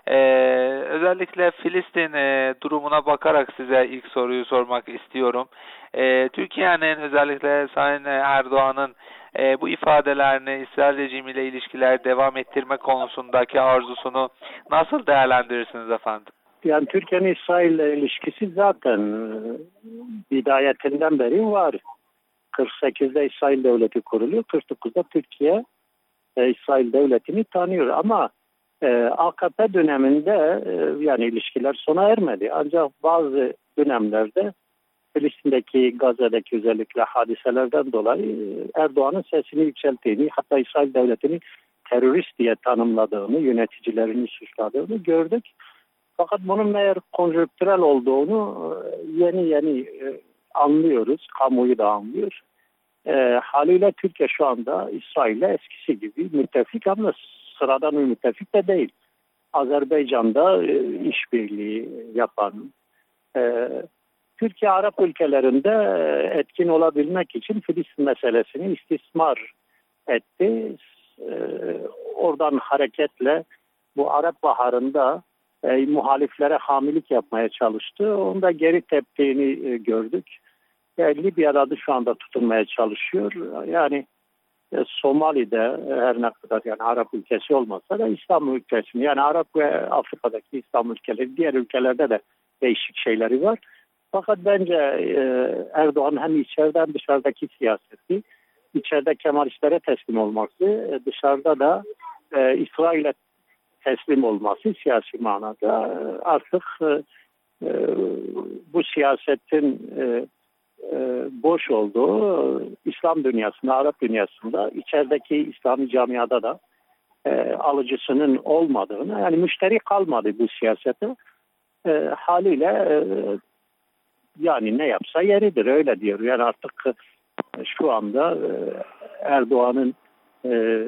Ee, özellikle Filistin e, durumuna bakarak size ilk soruyu sormak istiyorum. E, Türkiye'nin özellikle Sayın Erdoğan'ın e, bu ifadelerini İsrail rejimiyle ilişkiler devam ettirme konusundaki arzusunu nasıl değerlendirirsiniz efendim? Yani Türkiye'nin İsrail ile ilişkisi zaten bidayetinden beri var. kırk sekizde İsrail devleti kuruluyor, kırk dokuzda Türkiye e, İsrail devletini tanıyor ama Ee, A K P döneminde e, yani ilişkiler sona ermedi. Ancak bazı dönemlerde Filistin'deki, Gazze'deki özellikle hadiselerden dolayı Erdoğan'ın sesini yükselttiğini, hatta İsrail devletini terörist diye tanımladığını, yöneticilerini suçladığını gördük. Fakat bunun meğer konjonktürel olduğunu yeni yeni anlıyoruz, kamuoyu da anlıyor. E, haliyle Türkiye şu anda İsrail'le eskisi gibi müttefik ama sıradan bir müttefik de değil. Azerbaycan'da e, işbirliği yapan, e, Türkiye Arap ülkelerinde e, etkin olabilmek için Filistin meselesini istismar etti. E, oradan hareketle bu Arap Baharı'nda e, muhaliflere hamilik yapmaya çalıştı. Onu da geri teptiğini e, gördük. E, Libya'da da şu anda tutunmaya çalışıyor. Yani Somali'de her ne kadar yani Arap ülkesi olmasa da İslam ülkesi, yani Arap ve Afrika'daki İslam ülkeleri, diğer ülkelerde de değişik şeyleri var. Fakat bence Erdoğan hem içeriden dışarıdaki siyaseti, içeride Kemalistlere teslim olması, dışarıda da İsrail'e teslim olması siyasi manada e, artık e, e, bu siyasetin e, e, boş olduğu e, İslam dünyasında, Arap dünyasında, içerideki İslami camiada da e, alıcısının olmadığını, yani müşteri kalmadı bu siyasete. E, haliyle e, yani ne yapsa yeridir, öyle diyor. Yani artık e, şu anda e, Erdoğan'ın e,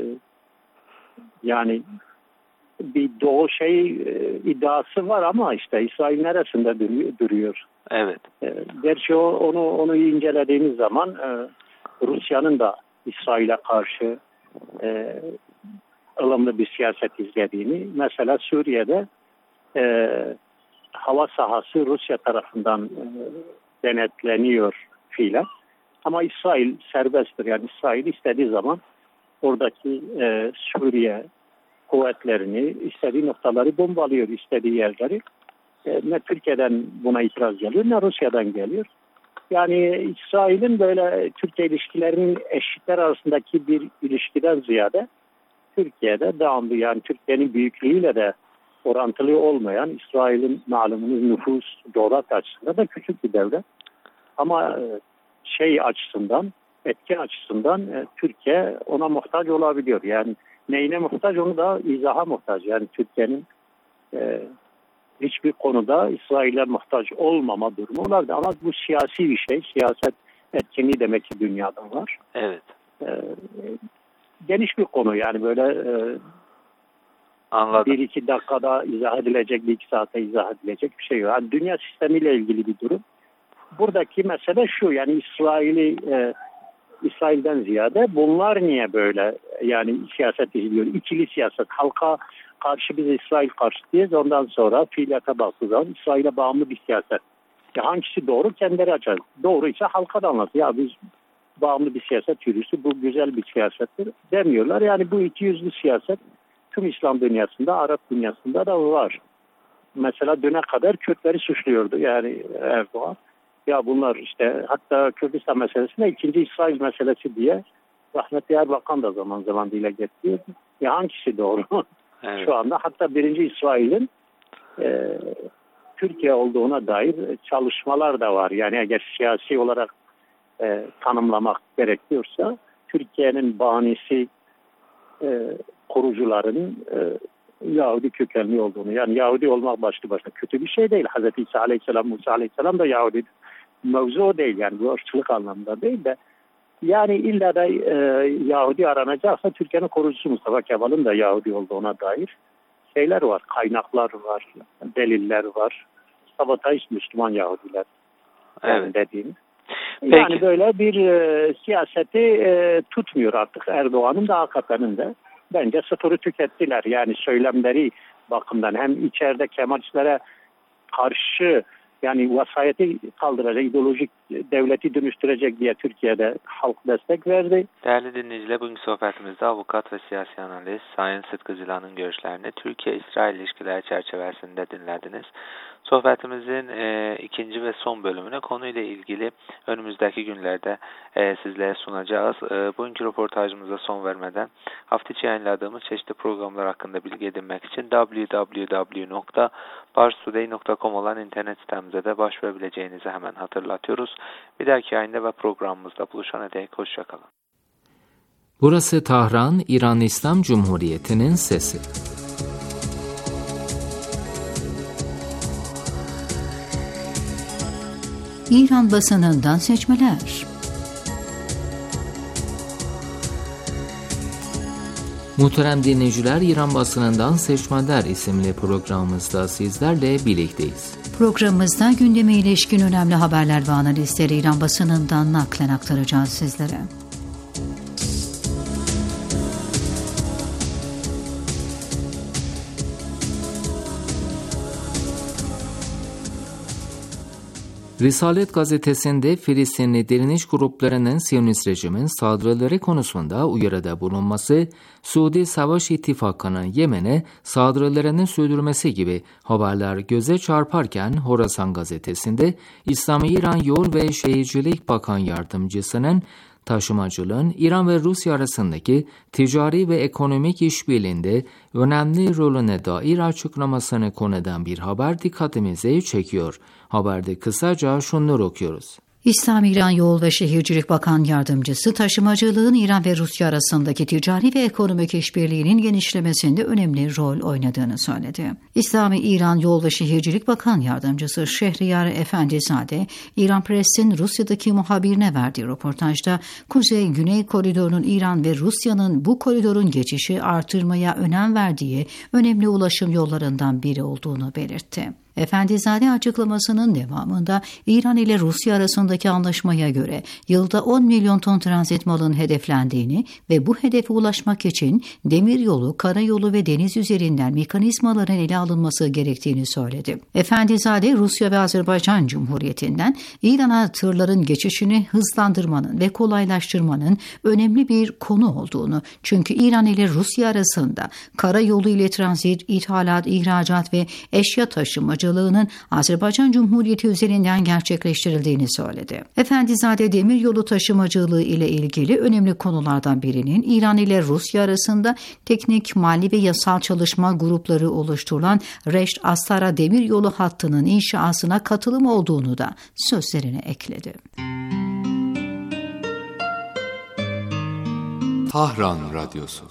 yani bir doğu şey e, iddiası var ama işte İsrail neresinde duruyor? Evet. E, gerçi o, onu onu incelediğimiz zaman e, Rusya'nın da İsrail'e karşı e, ılımlı bir siyaset izlediğini, mesela Suriye'de e, hava sahası Rusya tarafından e, denetleniyor fiilen. Ama İsrail serbesttir. Yani İsrail istediği zaman oradaki e, Suriye kuvvetlerini, istediği noktaları bombalıyor, istediği yerleri. E, ne Türkiye'den buna itiraz geliyor, ne Rusya'dan geliyor. Yani İsrail'in böyle Türkiye ilişkilerinin eşitler arasındaki bir ilişkiden ziyade Türkiye'de devamlı, yani Türkiye'nin büyüklüğüyle de orantılı olmayan, İsrail'in malumunuz nüfus, coğrafya açısından da küçük bir devlet. Ama şey açısından, etki açısından e, Türkiye ona muhtaç olabiliyor. Yani neyine muhtaç, onu da izaha muhtaç. Yani Türkiye'nin e, hiçbir konuda İsrail'e muhtaç olmama durumu olabilir. Ama bu siyasi bir şey. Siyaset etkinliği demek ki dünyada var. Evet. E, geniş bir konu yani, böyle e, Anladım. bir iki dakikada izah edilecek, bir iki saate izah edilecek bir şey yok. Yani dünya sistemiyle ilgili bir durum. Buradaki mesele şu, yani İsrail'i e, İsrail'den ziyade bunlar niye böyle yani siyaset izliyor? İkili siyaset. Halka karşı biz İsrail karşıtıyız. Ondan sonra fiiliyata baktığı zaman İsrail'e bağımlı bir siyaset. Ya hangisi doğru, kendileri açar. Doğruysa halka da anlatıyor. Ya biz bağımlı bir siyaset yürüyüşü, bu güzel bir siyasettir demiyorlar. Yani bu iki yüzlü siyaset tüm İslam dünyasında, Arap dünyasında da var. Mesela düne kadar Kürtleri suçluyordu yani Erdoğan. Ya bunlar işte, hatta Kürdistan meselesine ikinci İsrail meselesi diye rahmetli Erbakan da zaman zaman dile getiriyordu. Ya hangisi doğru? Evet. Şu anda hatta birinci İsrail'in e, Türkiye olduğuna dair çalışmalar da var. Yani eğer siyasi olarak e, tanımlamak gerekiyorsa Türkiye'nin banisi e, kurucuların e, Yahudi kökenli olduğunu, yani Yahudi olmak başlı başına kötü bir şey değil. Hazreti İsa Aleyhisselam, Musa Aleyhisselam da Yahudi. Mevzu değil yani, bu ırkçılık anlamında değil de yani illa da e, Yahudi aranacaksa Türkiye'nin kurucusu Mustafa Kemal'in de Yahudi olduğuna dair şeyler var, kaynaklar var, deliller var. Sabotaj Müslüman Yahudiler yani, evet, dediğim. Peki. Yani böyle bir e, siyaseti e, tutmuyor artık Erdoğan'ın da A K P'nin de. Bence sıfırı tükettiler. Yani söylemleri bakımdan hem içeride Kemalicilere karşı, yani vasayeti kaldıracak, ideolojik devleti dönüştürecek diye Türkiye'de halk destek verdi. Değerli dinleyiciler, bugünkü sohbetimizde avukat ve siyasi analist Sayın Sıtkı Zilan'ın görüşlerini Türkiye-İsrail ilişkileri çerçevesinde dinlediniz. Sohbetimizin e, ikinci ve son bölümüne konuyla ilgili önümüzdeki günlerde e, sizlere sunacağız. E, bugünkü röportajımıza son vermeden hafta içi yayınladığımız çeşitli programlar hakkında bilgi edinmek için double-u double-u double-u nokta pars today nokta com olan internet sitemize de başvurabileceğinizi hemen hatırlatıyoruz. Bir dahaki yayında ve programımızda buluşana dek hoşçakalın. Burası Tahran, İran İslam Cumhuriyeti'nin sesi. İran basınından seçmeler. Muhterem dinleyiciler, İran basınından seçmeler isimli programımızda sizlerle birlikteyiz. Programımızda gündeme ilişkin önemli haberler ve analizleri İran basınından naklen aktaracağız sizlere. Risalet gazetesinde Filistinli direniş gruplarının Siyonist rejimin saldırıları konusunda uyarıda bulunması, Suudi Savaş İttifakı'nın Yemen'e saldırılarını sürdürmesi gibi haberler göze çarparken Horasan gazetesinde İslami İran Yol ve Şehircilik Bakan Yardımcısının taşımacılığın İran ve Rusya arasındaki ticari ve ekonomik işbirliğinde önemli rolüne dair açıklamasını konu eden bir haber dikkatimizi çekiyor. Haberde kısaca şunları okuyoruz. İslam İran Yol ve Şehircilik Bakan Yardımcısı taşımacılığın İran ve Rusya arasındaki ticari ve ekonomik işbirliğinin genişlemesinde önemli rol oynadığını söyledi. İslami İran Yol ve Şehircilik Bakan Yardımcısı Şehriyar Efendizade, İran Press'in Rusya'daki muhabirine verdiği röportajda Kuzey-Güney koridorunun İran ve Rusya'nın bu koridorun geçişi artırmaya önem verdiği önemli ulaşım yollarından biri olduğunu belirtti. Efendizade açıklamasının devamında İran ile Rusya arasındaki anlaşmaya göre yılda on milyon ton transit malın hedeflendiğini ve bu hedefe ulaşmak için demiryolu, karayolu ve deniz üzerinden mekanizmaların ele alınması gerektiğini söyledi. Efendizade, Rusya ve Azerbaycan Cumhuriyeti'nden İran'a tırların geçişini hızlandırmanın ve kolaylaştırmanın önemli bir konu olduğunu, çünkü İran ile Rusya arasında karayolu ile transit, ithalat, ihracat ve eşya taşımacı Azerbaycan Cumhuriyeti üzerinden gerçekleştirildiğini söyledi. Efendizade, demiryolu taşımacılığı ile ilgili önemli konulardan birinin İran ile Rusya arasında teknik, mali ve yasal çalışma grupları oluşturulan Reşt-Astara demiryolu hattının inşasına katılım olduğunu da sözlerine ekledi. Tahran Radyosu.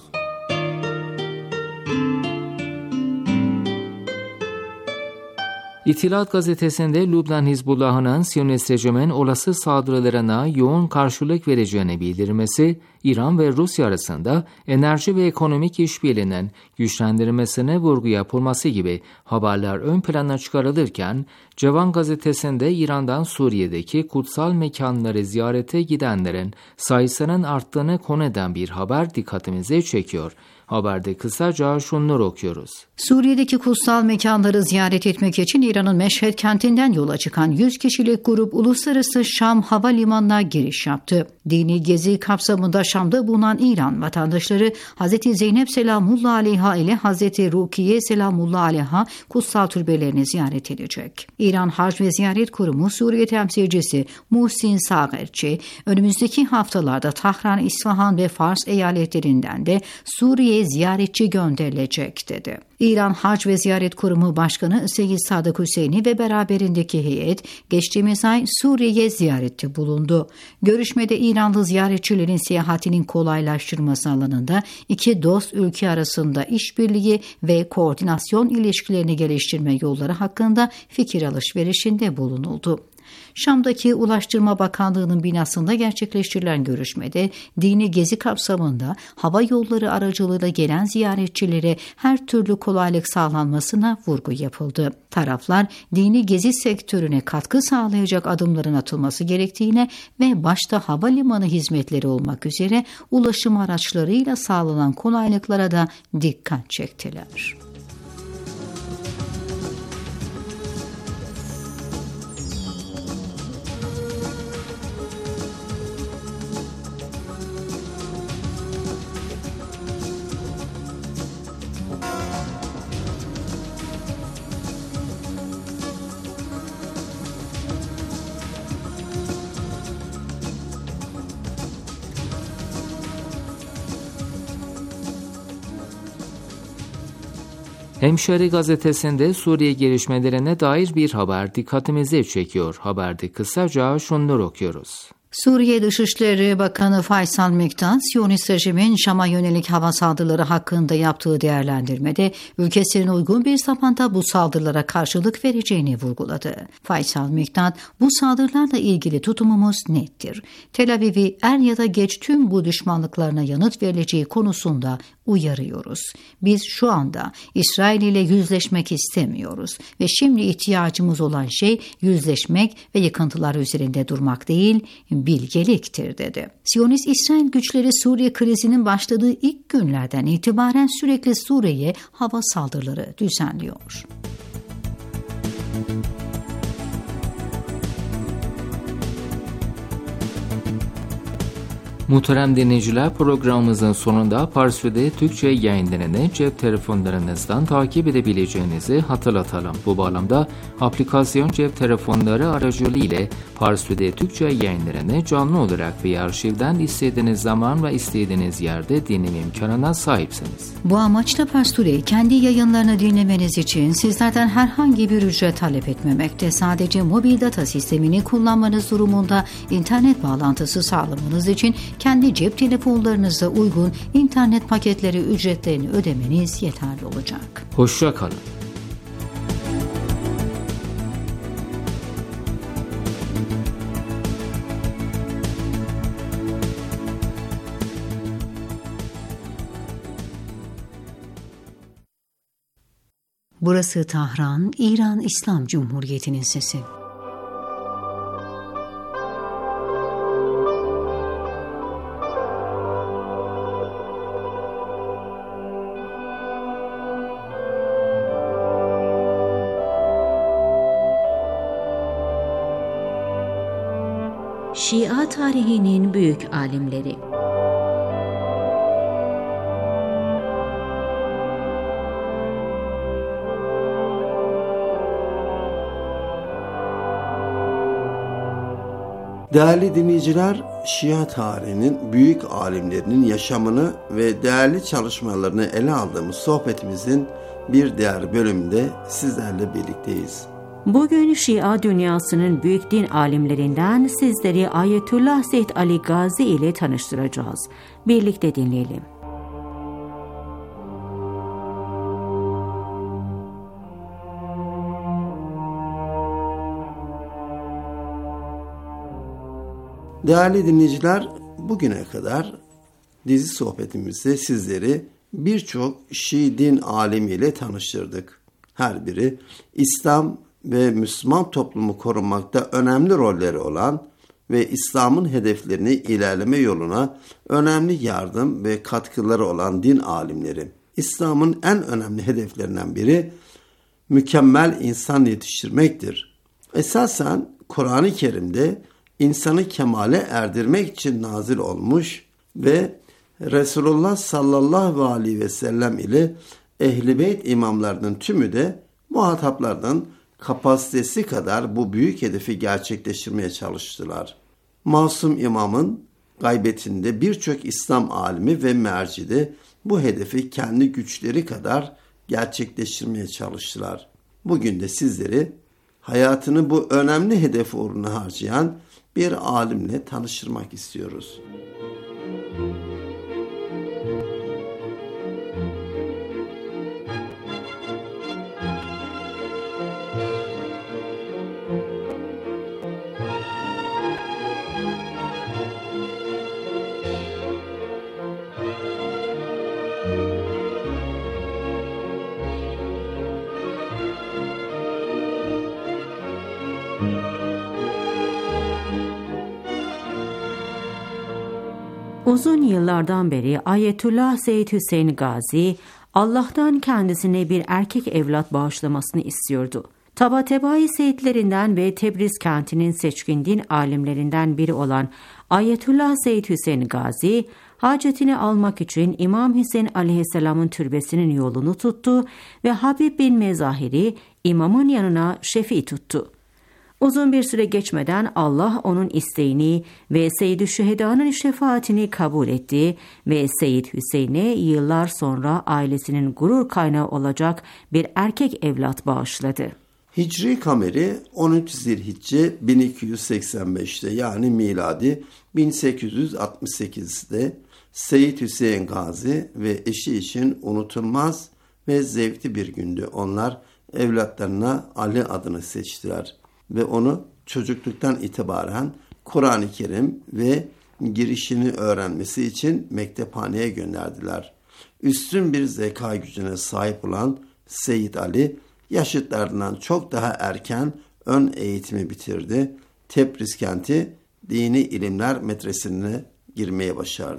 İtilat gazetesinde Lübnan Hizbullah'ının Siyonist rejimin olası saldırılarına yoğun karşılık vereceğini bildirmesi, İran ve Rusya arasında enerji ve ekonomik işbirliğinin güçlendirilmesine vurgu yapılması gibi haberler ön plana çıkarılırken, Cevan gazetesinde İran'dan Suriye'deki kutsal mekanları ziyarete gidenlerin sayısının arttığını konu eden bir haber dikkatimizi çekiyor. Haberde kısaca şunları okuyoruz. Suriye'deki kutsal mekanları ziyaret etmek için İran'ın Meşhed kentinden yola çıkan yüz kişilik grup Uluslararası Şam Havalimanı'na giriş yaptı. Dini gezi kapsamında Şam'da bulunan İran vatandaşları Hazreti Zeynep Selamullah Aleyha ile Hazreti Rukiye Selamullah Aleyha kutsal türbelerini ziyaret edecek. İran Hac ve Ziyaret Kurumu Suriye temsilcisi Muhsin Sağerçi, önümüzdeki haftalarda Tahran, İsfahan ve Fars eyaletlerinden de Suriye'ye ziyaretçi gönderilecek dedi. İran Hac ve Ziyaret Kurumu Başkanı Seyyid Sadık Hüseyni ve beraberindeki heyet geçtiğimiz ay Suriye'ye ziyarette bulundu. Görüşmede İranlı ziyaretçilerin seyahatinin kolaylaştırması alanında iki dost ülke arasında işbirliği ve koordinasyon ilişkilerini geliştirme yolları hakkında fikir alışverişinde bulunuldu. Şam'daki Ulaştırma Bakanlığı'nın binasında gerçekleştirilen görüşmede dini gezi kapsamında hava yolları aracılığıyla gelen ziyaretçilere her türlü kolaylık sağlanmasına vurgu yapıldı. Taraflar dini gezi sektörüne katkı sağlayacak adımların atılması gerektiğine ve başta havalimanı hizmetleri olmak üzere ulaşım araçlarıyla sağlanan kolaylıklara da dikkat çektiler. Hemşeri gazetesinde Suriye gelişmelerine dair bir haber dikkatimizi çekiyor. Haberde kısaca şunları okuyoruz. Suriye Dışişleri Bakanı Faysal Miktat, Siyonist rejimin Şam'a yönelik hava saldırıları hakkında yaptığı değerlendirmede ülkesinin uygun bir zamanda bu saldırılara karşılık vereceğini vurguladı. Faysal Miktat, bu saldırılarla ilgili tutumumuz nettir. Tel Aviv'i er ya da geç tüm bu düşmanlıklarına yanıt verileceği konusunda uyarıyoruz. Biz şu anda İsrail ile yüzleşmek istemiyoruz ve şimdi ihtiyacımız olan şey yüzleşmek ve yıkıntılar üzerinde durmak değil, bilgeliktir dedi. Siyonist İsrail güçleri Suriye krizinin başladığı ilk günlerden itibaren sürekli Suriye'ye hava saldırıları düzenliyor. Muhterem dinleyiciler, programımızın sonunda Parsu'da Türkçe yayınlarını cep telefonlarınızdan takip edebileceğinizi hatırlatalım. Bu bağlamda aplikasyon cep telefonları aracılığıyla Parsu'da Türkçe yayınlarını canlı olarak ve arşivden istediğiniz zaman ve istediğiniz yerde dinleme imkanına sahipsiniz. Bu amaçla Parsu'yu kendi yayınlarını dinlemeniz için sizlerden herhangi bir ücret talep etmemekte. Sadece mobil data sistemini kullanmanız durumunda internet bağlantısı sağlamanız için kendi cep telefonlarınıza uygun internet paketleri ücretlerini ödemeniz yeterli olacak. Hoşça kalın. Burası Tahran, İran İslam Cumhuriyeti'nin sesi. Şia tarihinin büyük alimleri. Değerli dinleyiciler, Şia tarihinin büyük alimlerinin yaşamını ve değerli çalışmalarını ele aldığımız sohbetimizin bir diğer bölümünde sizlerle birlikteyiz. Bugün Şia dünyasının büyük din alimlerinden sizleri Ayetullah Seyyid Ali Gazi ile tanıştıracağız. Birlikte dinleyelim. Değerli dinleyiciler, bugüne kadar dizi sohbetimizde sizleri birçok Şii din alimiyle tanıştırdık. Her biri İslam ve Müslüman toplumu korumakta önemli rolleri olan ve İslam'ın hedeflerini ilerleme yoluna önemli yardım ve katkıları olan din alimleri. İslam'ın en önemli hedeflerinden biri mükemmel insan yetiştirmektir. Esasen Kur'an-ı Kerim'de insanı kemale erdirmek için nazil olmuş ve Resulullah sallallahu aleyhi ve sellem ile Ehl-i Beyt imamlarının tümü de muhataplardan kapasitesi kadar bu büyük hedefi gerçekleştirmeye çalıştılar. Masum imamın gaybetinde birçok İslam alimi ve merci de bu hedefi kendi güçleri kadar gerçekleştirmeye çalıştılar. Bugün de sizleri hayatını bu önemli hedef uğruna harcayan bir alimle tanıştırmak istiyoruz. Uzun yıllardan beri Ayetullah Seyyid Hüseyin Gazi, Allah'tan kendisine bir erkek evlat bağışlamasını istiyordu. Tabatebai Seyyidlerinden ve Tebriz kentinin seçkin din alimlerinden biri olan Ayetullah Seyyid Hüseyin Gazi, hacetini almak için İmam Hüseyin aleyhisselamın türbesinin yolunu tuttu ve Habib bin Mezahir'i imamın yanına şefi tuttu. Uzun bir süre geçmeden Allah onun isteğini ve Seyyid-i Şüheda'nın şefaatini kabul etti ve Seyyid Hüseyin'e yıllar sonra ailesinin gurur kaynağı olacak bir erkek evlat bağışladı. Hicri kameri on üç Zilhicce bin iki yüz seksen beşte yani miladi bin sekiz yüz altmış sekizde Seyyid Hüseyin Gazi ve eşi için unutulmaz ve zevkli bir gündü. Onlar evlatlarına Ali adını seçtiler ve onu çocukluktan itibaren Kur'an-ı Kerim ve girişini öğrenmesi için mektephaneye gönderdiler. Üstün bir zeka gücüne sahip olan Seyyid Ali, yaşıtlarından çok daha erken ön eğitimi bitirdi. Tebriz kenti dini ilimler medresesine girmeye başardı.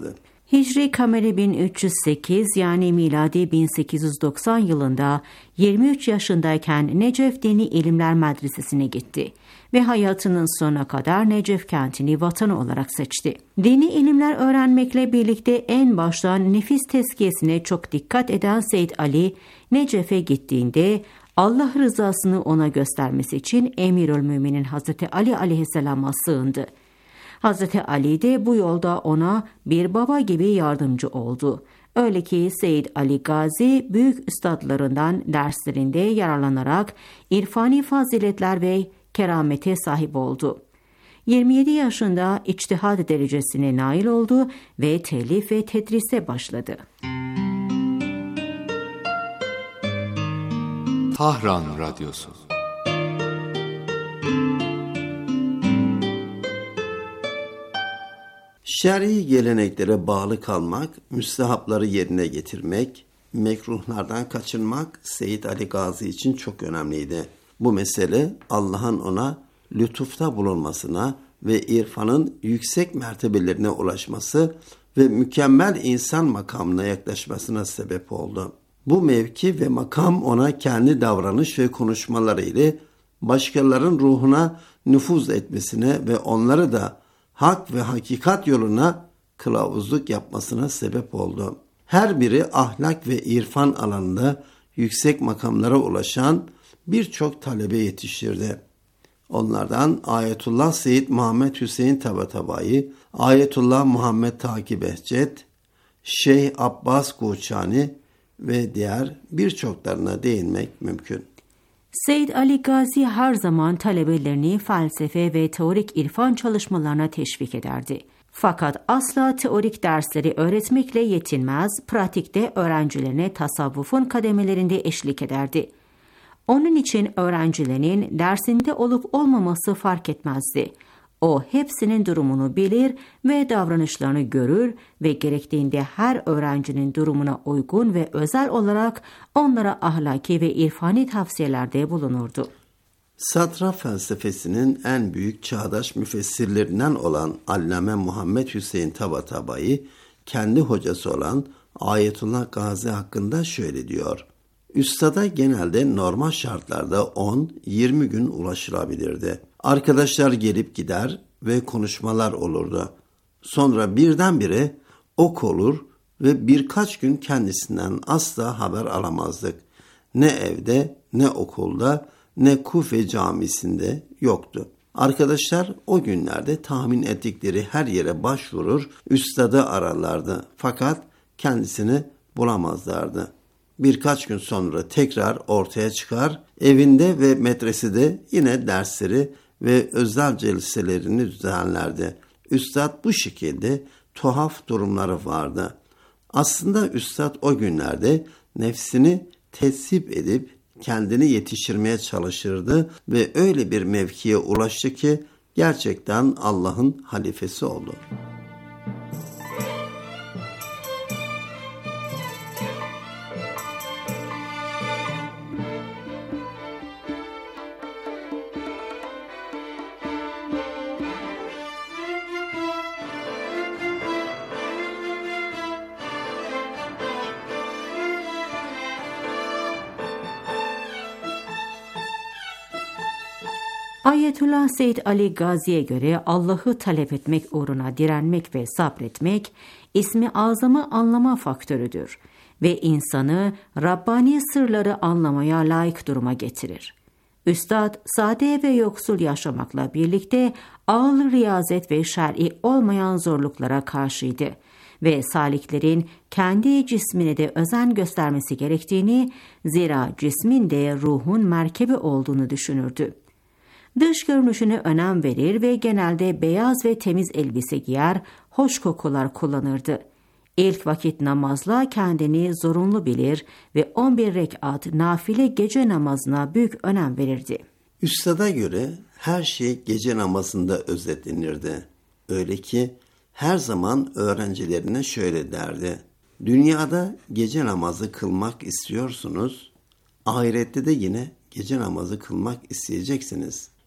Hicri Kameri bin üç yüz sekiz yani miladi bin sekiz yüz doksan yılında yirmi üç yaşındayken Necef Dini İlimler Medresesi'ne gitti ve hayatının sonuna kadar Necef kentini vatanı olarak seçti. Dini ilimler öğrenmekle birlikte en baştan nefis tezkiyesine çok dikkat eden Seyyid Ali, Necef'e gittiğinde Allah rızasını ona göstermesi için Emirülmüminin Hazreti Ali aleyhisselama sığındı. Hazreti Ali de bu yolda ona bir baba gibi yardımcı oldu. Öyle ki Seyyid Ali Gazi büyük üstadlarından derslerinde yararlanarak irfani faziletler ve keramete sahip oldu. yirmi yedi yaşında içtihad derecesine nail oldu ve telif ve tedrise başladı. Tahran Radyosu. Şer'i geleneklere bağlı kalmak, müstehapları yerine getirmek, mekruhlardan kaçınmak Seyyid Ali Gazi için çok önemliydi. Bu mesele Allah'ın ona lütufta bulunmasına ve irfanın yüksek mertebelerine ulaşması ve mükemmel insan makamına yaklaşmasına sebep oldu. Bu mevki ve makam ona kendi davranış ve konuşmaları ile başkalarının ruhuna nüfuz etmesine ve onları da hak ve hakikat yoluna kılavuzluk yapmasına sebep oldu. Her biri ahlak ve irfan alanında yüksek makamlara ulaşan birçok talebe yetiştirdi. Onlardan Ayetullah Seyyid Muhammed Hüseyin Tabatabai, Ayetullah Muhammed Taki Behçet, Şeyh Abbas Kuçani ve diğer birçoklarına değinmek mümkün. Seyyid Ali Gazi her zaman talebelerini felsefe ve teorik irfan çalışmalarına teşvik ederdi. Fakat asla teorik dersleri öğretmekle yetinmez, pratikte öğrencilerine tasavvufun kademelerinde eşlik ederdi. Onun için öğrencilerinin dersinde olup olmaması fark etmezdi. O hepsinin durumunu bilir ve davranışlarını görür ve gerektiğinde her öğrencinin durumuna uygun ve özel olarak onlara ahlaki ve irfani tavsiyelerde bulunurdu. Sadra felsefesinin en büyük çağdaş müfessirlerinden olan Allame Muhammed Hüseyin Tabatabai, kendi hocası olan Ayetullah Gazi hakkında şöyle diyor. Üstada genelde normal şartlarda on yirmi gün ulaşılabilirdi. Arkadaşlar gelip gider ve konuşmalar olurdu. Sonra birdenbire ok olur ve birkaç gün kendisinden asla haber alamazdık. Ne evde, ne okulda, ne Kufe camisinde yoktu. Arkadaşlar o günlerde tahmin ettikleri her yere başvurur, üstadı ararlardı. Fakat kendisini bulamazlardı. Birkaç gün sonra tekrar ortaya çıkar, evinde ve medresede yine dersleri ve özel celselerini düzenlerdi. Üstad bu şekilde tuhaf durumları vardı. Aslında üstad o günlerde nefsini tesip edip kendini yetiştirmeye çalışırdı ve öyle bir mevkiye ulaştı ki gerçekten Allah'ın halifesi oldu. Ayetullah Seyyid Ali Gazi'ye göre Allah'ı talep etmek uğruna direnmek ve sabretmek, ismi azamı anlama faktörüdür ve insanı Rabbani sırları anlamaya layık duruma getirir. Üstad, sade ve yoksul yaşamakla birlikte ağır riyazet ve şer'i olmayan zorluklara karşıydı ve saliklerin kendi cismine de özen göstermesi gerektiğini, zira cismin de ruhun merkebi olduğunu düşünürdü. Dış görünüşüne önem verir ve genelde beyaz ve temiz elbise giyer, hoş kokular kullanırdı. İlk vakit namazla kendini zorunlu bilir ve on bir rekat nafile gece namazına büyük önem verirdi. Üstada göre her şey gece namazında özetlenirdi. Öyle ki her zaman öğrencilerine şöyle derdi. Dünyada gece namazı kılmak istiyorsunuz, ahirette de yine gece namazı kılmak isteyeceksiniz.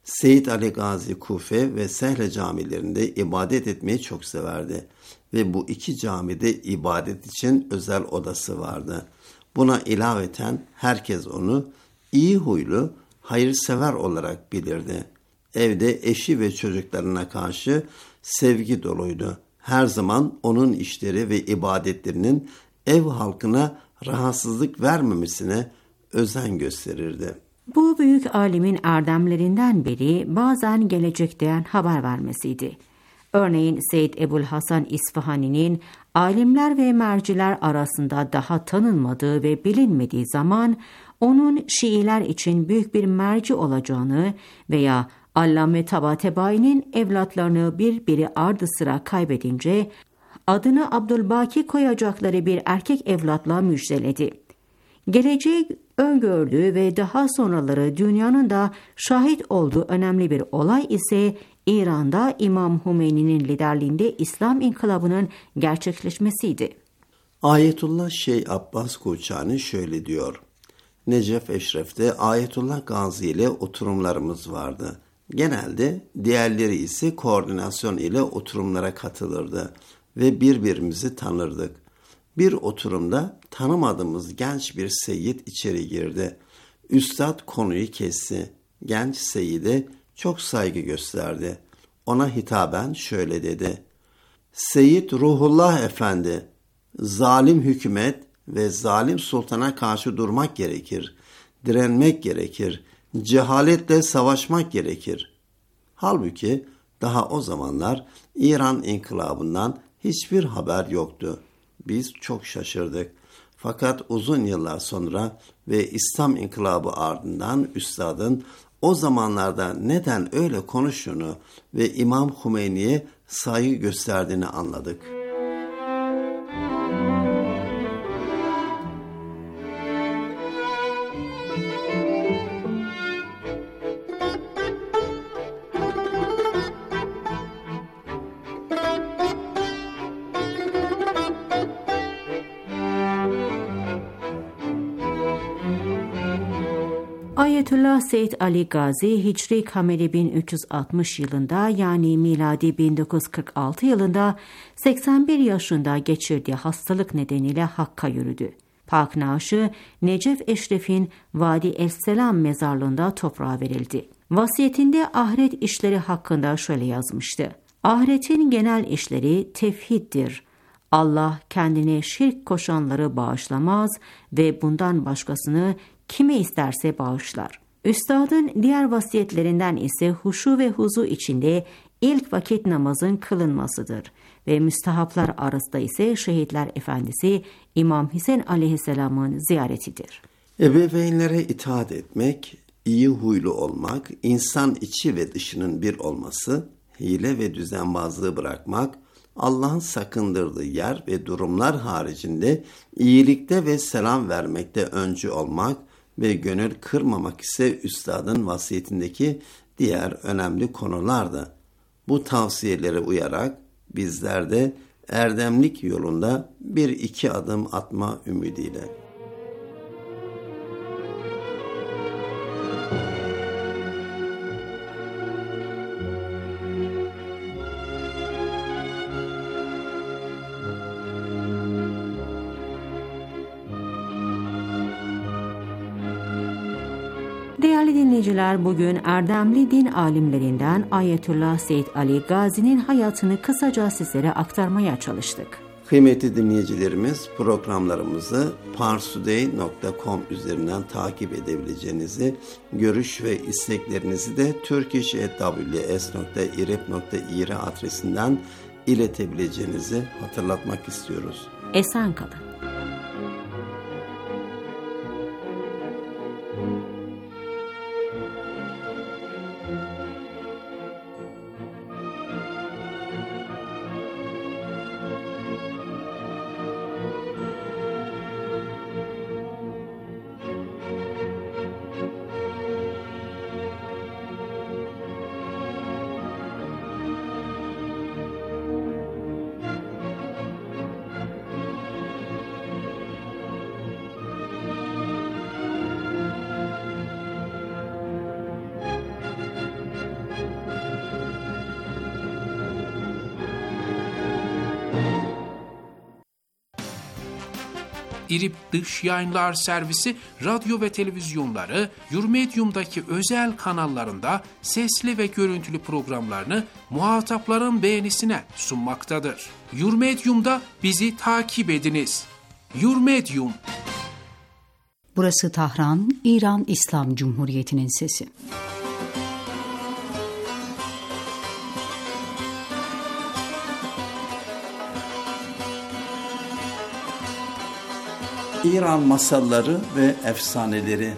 Seyyid Ali Gazi Kufe ve Sehle camilerinde ibadet etmeyi çok severdi ve bu iki camide ibadet için özel odası vardı. Buna ilaveten herkes onu iyi huylu, hayırsever olarak bilirdi. Evde eşi ve çocuklarına karşı sevgi doluydu. Her zaman onun işleri ve ibadetlerinin ev halkına rahatsızlık vermemesine özen gösterirdi. Bu büyük alimin erdemlerinden biri bazen gelecekten haber vermesiydi. Örneğin Seyyid Ebu'l-Hasan İsfahani'nin alimler ve merciler arasında daha tanınmadığı ve bilinmediği zaman onun Şiiler için büyük bir merci olacağını veya Allame Tabatabayi'nin evlatlarını birbiri ardı sıra kaybedince adını Abdülbaki koyacakları bir erkek evlatla müjdeledi. Geleceği öngördüğü ve daha sonraları dünyanın da şahit olduğu önemli bir olay ise İran'da İmam Hümeyni'nin liderliğinde İslam İnkılabı'nın gerçekleşmesiydi. Ayetullah Şeyh Abbas Kuçani şöyle diyor: Necef Eşref'te Ayetullah Gazi ile oturumlarımız vardı. Genelde diğerleri ise koordinasyon ile oturumlara katılırdı ve birbirimizi tanırdık. Bir oturumda tanımadığımız genç bir seyyid içeri girdi. Üstad konuyu kesti. Genç seyyide çok saygı gösterdi. Ona hitaben şöyle dedi: Seyyid Ruhullah Efendi, zalim hükümet ve zalim sultana karşı durmak gerekir. Direnmek gerekir. Cehaletle savaşmak gerekir. Halbuki daha o zamanlar İran inkılabından hiçbir haber yoktu. Biz çok şaşırdık. Fakat uzun yıllar sonra ve İslam İnkılabı ardından üstadın o zamanlarda neden öyle konuştuğunu ve İmam Hümeyni'ye saygı gösterdiğini anladık. Ayetullah Seyyid Ali Gazi Hicri Kameri bin üç yüz altmış yılında yani miladi bin dokuz yüz kırk altı yılında seksen bir yaşında geçirdiği hastalık nedeniyle Hakk'a yürüdü. Pak naaşı Necef Eşref'in Vadi Es-Selam mezarlığında toprağa verildi. Vasiyetinde ahiret işleri hakkında şöyle yazmıştı: Ahiretin genel işleri tevhiddir. Allah kendine şirk koşanları bağışlamaz ve bundan başkasını kime isterse bağışlar. Üstadın diğer vasiyetlerinden ise huşu ve huzu içinde ilk vakit namazın kılınmasıdır ve müstehaplar arasında ise şehitler efendisi İmam Hüseyin aleyhisselamın ziyaretidir. Ebeveynlere itaat etmek, iyi huylu olmak, insan içi ve dışının bir olması, hile ve düzenbazlığı bırakmak, Allah'ın sakındırdığı yer ve durumlar haricinde iyilikte ve selam vermekte öncü olmak ve gönül kırmamak ise üstadın vasiyetindeki diğer önemli konulardı. Bu tavsiyelere uyarak bizler de erdemlik yolunda bir iki adım atma ümidiyle. Değerli dinleyiciler, bugün erdemli din alimlerinden Ayetullah Seyyid Ali Gazi'nin hayatını kısaca sizlere aktarmaya çalıştık. Kıymetli dinleyicilerimiz, programlarımızı parstoday nokta com üzerinden takip edebileceğinizi, görüş ve isteklerinizi de turkish at w s nokta irib nokta ir adresinden iletebileceğinizi hatırlatmak istiyoruz. Esen kalın. İRİB Dış Yayınlar Servisi radyo ve televizyonları Yurmedium'daki özel kanallarında sesli ve görüntülü programlarını muhatapların beğenisine sunmaktadır. Yurmedium'da bizi takip ediniz. Yurmedium. Burası Tahran, İran İslam Cumhuriyeti'nin sesi. İran masalları ve efsaneleri.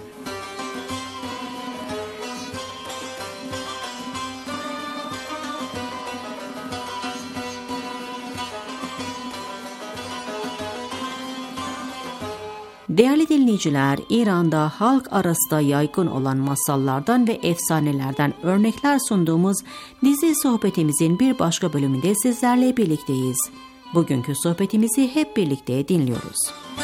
Değerli dinleyiciler, İran'da halk arasında yaygın olan masallardan ve efsanelerden örnekler sunduğumuz dizi sohbetimizin bir başka bölümünde sizlerle birlikteyiz. Bugünkü sohbetimizi hep birlikte dinliyoruz.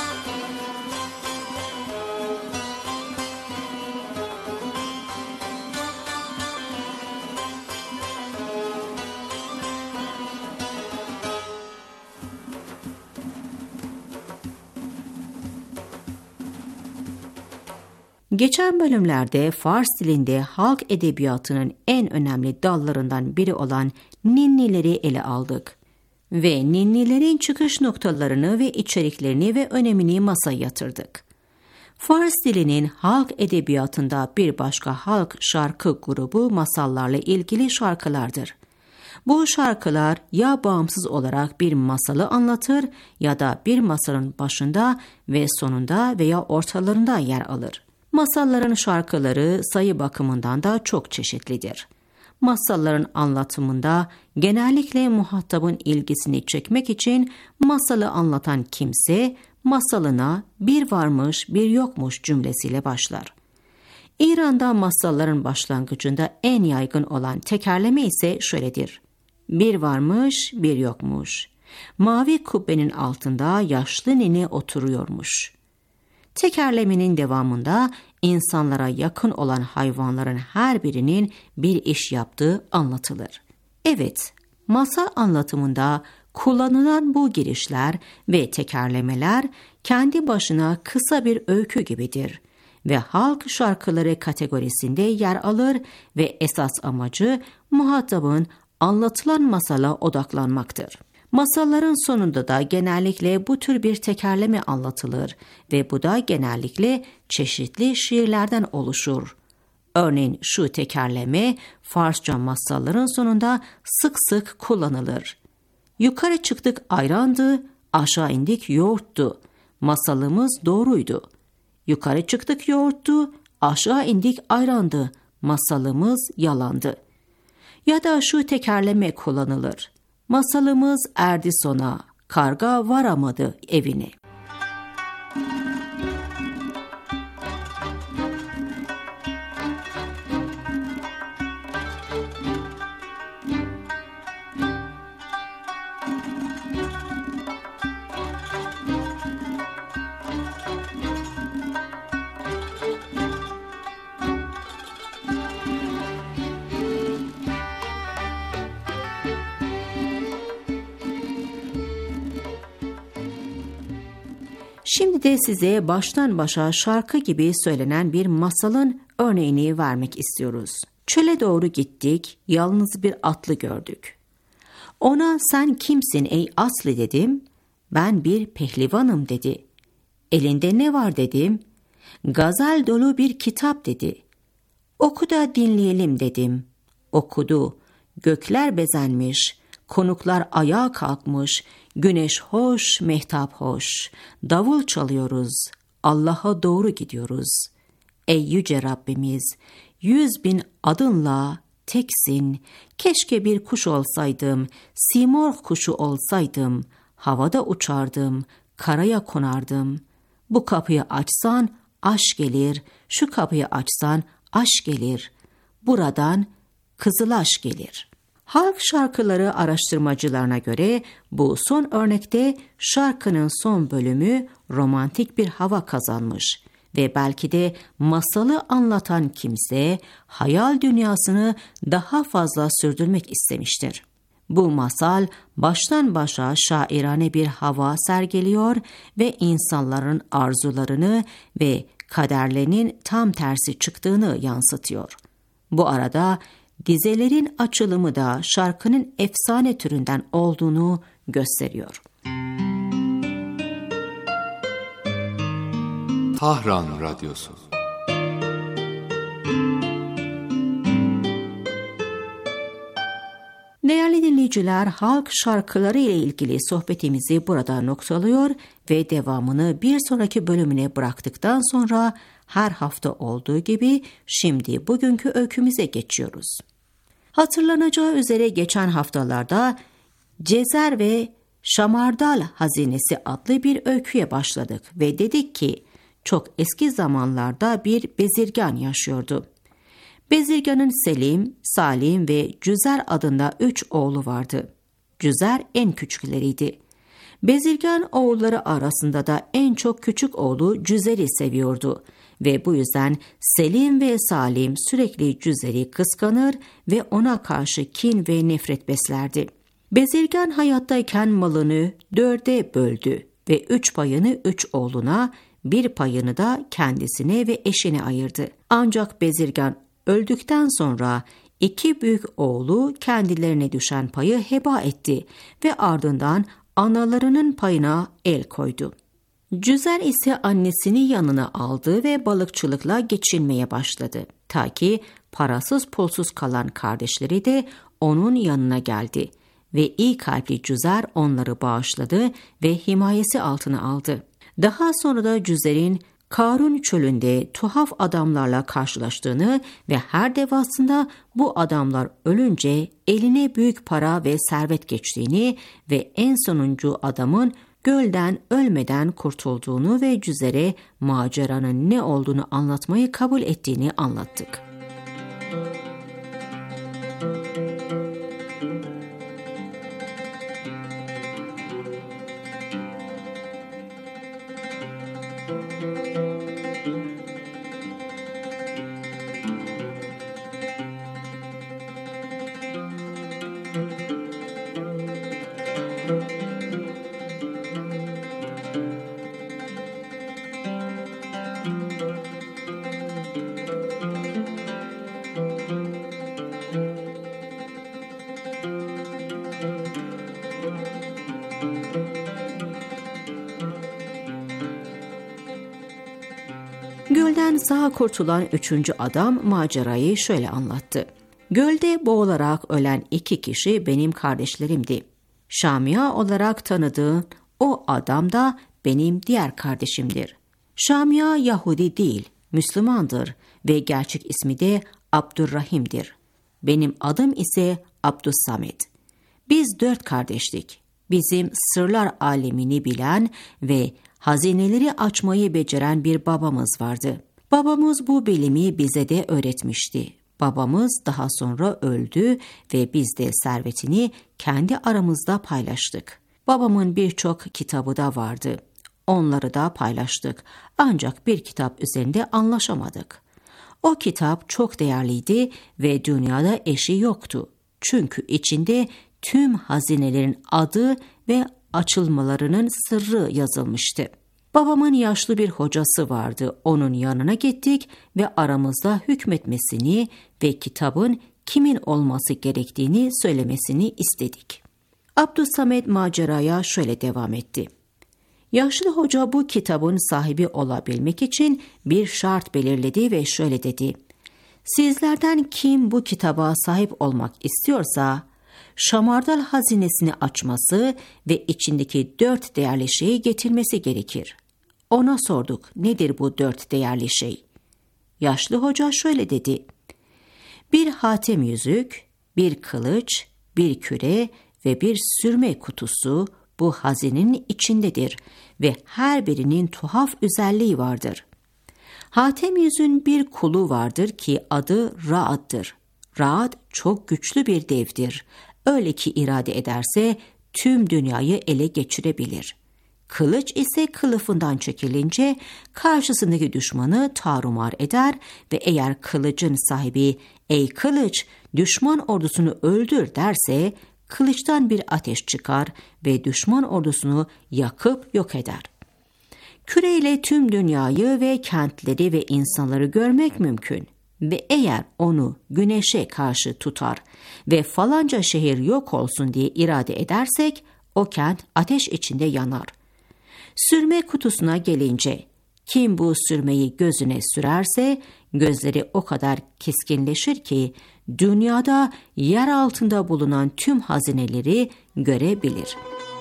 Geçen bölümlerde Fars dilinde halk edebiyatının en önemli dallarından biri olan ninnileri ele aldık. Ve ninnilerin çıkış noktalarını ve içeriklerini ve önemini masaya yatırdık. Fars dilinin halk edebiyatında bir başka halk şarkı grubu masallarla ilgili şarkılardır. Bu şarkılar ya bağımsız olarak bir masalı anlatır ya da bir masalın başında ve sonunda veya ortalarında yer alır. Masalların şarkıları sayı bakımından da çok çeşitlidir. Masalların anlatımında genellikle muhatabın ilgisini çekmek için masalı anlatan kimse masalına bir varmış bir yokmuş cümlesiyle başlar. İran'da masalların başlangıcında en yaygın olan tekerleme ise şöyledir. Bir varmış bir yokmuş. Mavi kubbenin altında yaşlı nene oturuyormuş. Tekerlemenin devamında insanlara yakın olan hayvanların her birinin bir iş yaptığı anlatılır. Evet, masal anlatımında kullanılan bu girişler ve tekerlemeler kendi başına kısa bir öykü gibidir ve halk şarkıları kategorisinde yer alır ve esas amacı muhatabın anlatılan masala odaklanmaktır. Masalların sonunda da genellikle bu tür bir tekerleme anlatılır ve bu da genellikle çeşitli şiirlerden oluşur. Örneğin şu tekerleme Farsça masalların sonunda sık sık kullanılır. Yukarı çıktık ayrandı, aşağı indik yoğurttu. Masalımız doğruydu. Yukarı çıktık yoğurttu, aşağı indik ayrandı. Masalımız yalandı. Ya da şu tekerleme kullanılır. Masalımız erdi sona, karga varamadı evine. Şimdi de size baştan başa şarkı gibi söylenen bir masalın örneğini vermek istiyoruz. Çöle doğru gittik, yalnız bir atlı gördük. Ona sen kimsin ey aslı dedim, ben bir pehlivanım dedi. Elinde ne var dedim, gazel dolu bir kitap dedi. Oku da dinleyelim dedim. Okudu, gökler bezenmiş, konuklar ayağa kalkmış, güneş hoş, mehtap hoş, davul çalıyoruz, Allah'a doğru gidiyoruz. Ey yüce Rabbimiz, yüz bin adınla teksin, keşke bir kuş olsaydım, simorg kuşu olsaydım, havada uçardım, karaya konardım. Bu kapıyı açsan aşk gelir, şu kapıyı açsan aşk gelir, buradan kızılaş gelir. Halk şarkıları araştırmacılarına göre bu son örnekte şarkının son bölümü romantik bir hava kazanmış ve belki de masalı anlatan kimse hayal dünyasını daha fazla sürdürmek istemiştir. Bu masal baştan başa şairane bir hava sergiliyor ve insanların arzularını ve kaderlerinin tam tersi çıktığını yansıtıyor. Bu arada dizelerin açılımı da şarkının efsane türünden olduğunu gösteriyor. Tahran Radyosu. Değerli dinleyiciler, halk şarkıları ile ilgili sohbetimizi burada noktalıyor ve devamını bir sonraki bölümüne bıraktıktan sonra her hafta olduğu gibi şimdi bugünkü öykümüze geçiyoruz. Hatırlanacağı üzere geçen haftalarda Cezer ve Şamardal Hazinesi adlı bir öyküye başladık ve dedik ki çok eski zamanlarda bir bezirgan yaşıyordu. Bezirganın Selim, Salim ve Cüzer adında üç oğlu vardı. Cüzer en küçükleriydi. Bezirgan oğulları arasında da en çok küçük oğlu Cüzer'i seviyordu ve bu yüzden Selim ve Salim sürekli Cüzer'i kıskanır ve ona karşı kin ve nefret beslerdi. Bezirgan hayattayken malını dörde böldü ve üç payını üç oğluna, bir payını da kendisine ve eşine ayırdı. Ancak Bezirgan öldükten sonra iki büyük oğlu kendilerine düşen payı heba etti ve ardından analarının payına el koydu. Cüzer ise annesini yanına aldı ve balıkçılıkla geçinmeye başladı. Ta ki parasız pulsuz kalan kardeşleri de onun yanına geldi ve iyi kalpli Cüzer onları bağışladı ve himayesi altına aldı. Daha sonra da Cüzer'in Karun çölünde tuhaf adamlarla karşılaştığını ve her defasında bu adamlar ölünce eline büyük para ve servet geçtiğini ve en sonuncu adamın gölden ölmeden kurtulduğunu ve Cüzer'e maceranın ne olduğunu anlatmayı kabul ettiğini anlattık. Gölden sağ kurtulan üçüncü adam macerayı şöyle anlattı. Gölde boğularak ölen iki kişi benim kardeşlerimdi. Şamia olarak tanıdığın o adam da benim diğer kardeşimdir. Şamia Yahudi değil, Müslümandır ve gerçek ismi de Abdurrahim'dir. Benim adım ise Abdüssamet. Biz dört kardeştik. Bizim sırlar alemini bilen ve hazineleri açmayı beceren bir babamız vardı. Babamız bu bilimi bize de öğretmişti. Babamız daha sonra öldü ve biz de servetini kendi aramızda paylaştık. Babamın birçok kitabı da vardı. Onları da paylaştık. Ancak bir kitap üzerinde anlaşamadık. O kitap çok değerliydi ve dünyada eşi yoktu. Çünkü içinde tüm hazinelerin adı ve açılmalarının sırrı yazılmıştı. Babamın yaşlı bir hocası vardı. Onun yanına gittik ve aramızda hükmetmesini ve kitabın kimin olması gerektiğini söylemesini istedik. Abdüssamet maceraya şöyle devam etti. Yaşlı hoca bu kitabın sahibi olabilmek için bir şart belirledi ve şöyle dedi. Sizlerden kim bu kitaba sahip olmak istiyorsa, Şamardal hazinesini açması ve içindeki dört değerli şeyi getirmesi gerekir. Ona sorduk, nedir bu dört değerli şey? Yaşlı hoca şöyle dedi. Bir hatem yüzük, bir kılıç, bir küre ve bir sürme kutusu bu hazinenin içindedir ve her birinin tuhaf özelliği vardır. Hatem yüzüğün bir kulu vardır ki adı Ra'd'dır. Ra'd çok güçlü bir devdir. Öyle ki irade ederse tüm dünyayı ele geçirebilir. Kılıç ise kılıfından çekilince karşısındaki düşmanı tarumar eder ve eğer kılıcın sahibi "Ey kılıç, düşman ordusunu öldür" derse kılıçtan bir ateş çıkar ve düşman ordusunu yakıp yok eder. Küreyle tüm dünyayı ve kentleri ve insanları görmek mümkün ve eğer onu güneşe karşı tutar ve falanca şehir yok olsun diye irade edersek o kent ateş içinde yanar. Sürme kutusuna gelince kim bu sürmeyi gözüne sürerse gözleri o kadar keskinleşir ki dünyada yer altında bulunan tüm hazineleri görebilir.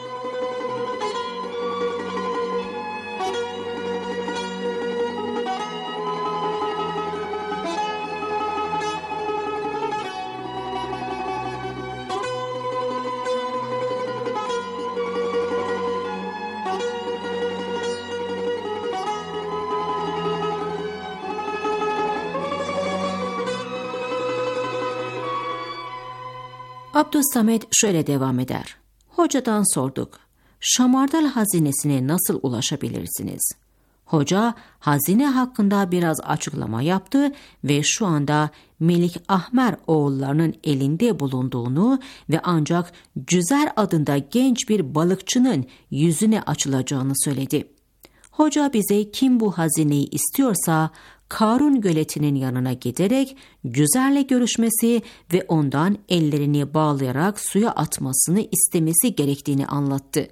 Abdülsamet şöyle devam eder. Hocadan sorduk. Şamardal hazinesine nasıl ulaşabilirsiniz? Hoca hazine hakkında biraz açıklama yaptı ve şu anda Melik Ahmer oğullarının elinde bulunduğunu ve ancak Cüzer adında genç bir balıkçının yüzüne açılacağını söyledi. Hoca bize kim bu hazineyi istiyorsa Karun göletinin yanına giderek Cüzer'le görüşmesi ve ondan ellerini bağlayarak suya atmasını istemesi gerektiğini anlattı.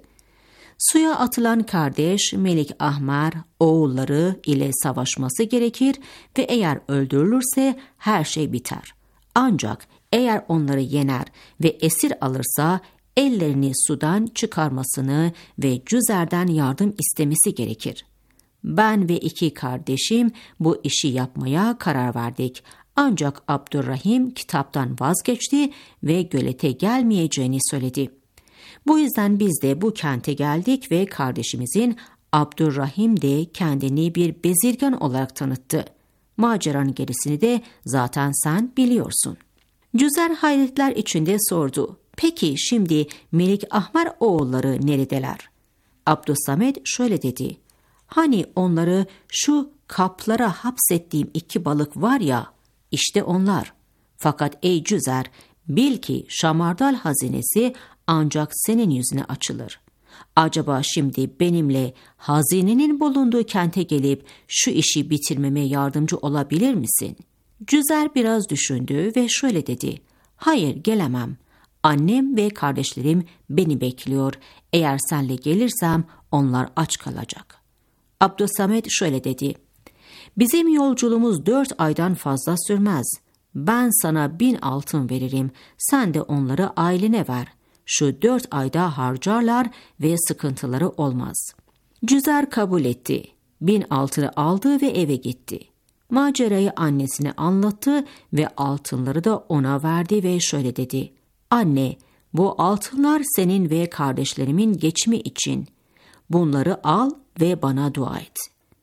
Suya atılan kardeş Melik Ahmer oğulları ile savaşması gerekir ve eğer öldürülürse her şey biter. Ancak eğer onları yener ve esir alırsa ellerini sudan çıkarmasını ve Cüzer'den yardım istemesi gerekir. Ben ve iki kardeşim bu işi yapmaya karar verdik. Ancak Abdurrahim kitaptan vazgeçti ve gölete gelmeyeceğini söyledi. Bu yüzden biz de bu kente geldik ve kardeşimizin Abdurrahim de kendini bir bezirgan olarak tanıttı. Maceranın gerisini de zaten sen biliyorsun. Cüzer hayretler içinde sordu. Peki şimdi Melik Ahmer oğulları neredeler? Abdülsamet şöyle dedi. Hani onları şu kaplara hapsettiğim iki balık var ya, işte onlar. Fakat ey Cüzer, bil ki Şamardal hazinesi ancak senin yüzüne açılır. Acaba şimdi benimle hazinenin bulunduğu kente gelip şu işi bitirmeme yardımcı olabilir misin? Cüzer biraz düşündü ve şöyle dedi. Hayır, gelemem. Annem ve kardeşlerim beni bekliyor. Eğer senle gelirsem onlar aç kalacak. Abdülsamet şöyle dedi. Bizim yolculuğumuz dört aydan fazla sürmez. Ben sana bin altın veririm. Sen de onları ailene ver. Şu dört ayda harcarlar ve sıkıntıları olmaz. Cüzer kabul etti. Bin altını aldı ve eve gitti. Macerayı annesine anlattı ve altınları da ona verdi ve şöyle dedi. Anne, bu altınlar senin ve kardeşlerimin geçimi için. Bunları al ve bana dua et.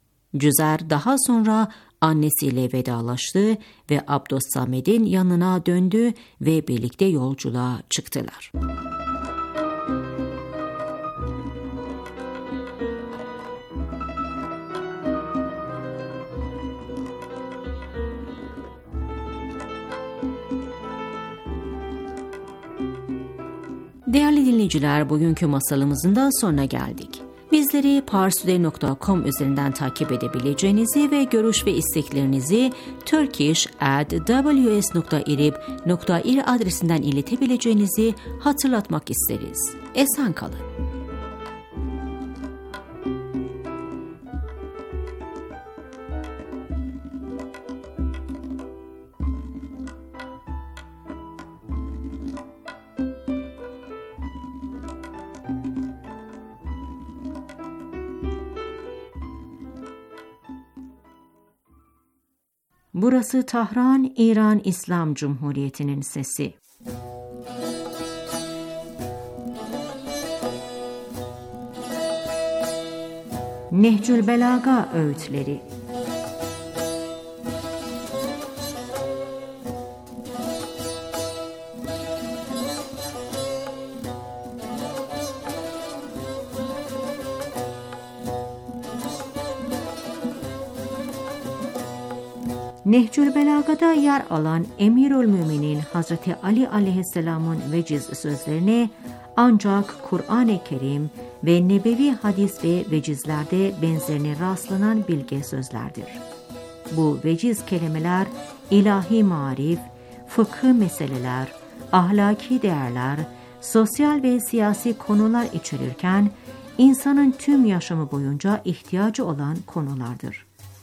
Cüzer daha sonra annesiyle vedalaştı ve Abdülsamed'in yanına döndü ve birlikte yolculuğa çıktılar. Değerli dinleyiciler, bugünkü masalımızın da sonuna geldik. Bizleri parstoday nokta com üzerinden takip edebileceğinizi ve görüş ve isteklerinizi turkish at w s nokta irib nokta ir adresinden iletebileceğinizi hatırlatmak isteriz. Esen kalın. Burası Tahran, İran İslam Cumhuriyeti'nin sesi. Nehcül Belaga öğütleri. Nehcül Belaga'da yer alan Emirülmüminin Hazreti Ali aleyhisselamın veciz sözlerine ancak Kur'an-ı Kerim ve nebevi hadis ve vecizlerde benzerine rastlanan bilge sözlerdir. Bu veciz kelimeler ilahi marif, fıkıh meseleler, ahlaki değerler, sosyal ve siyasi konular içerirken insanın tüm yaşamı boyunca ihtiyacı olan konulardır.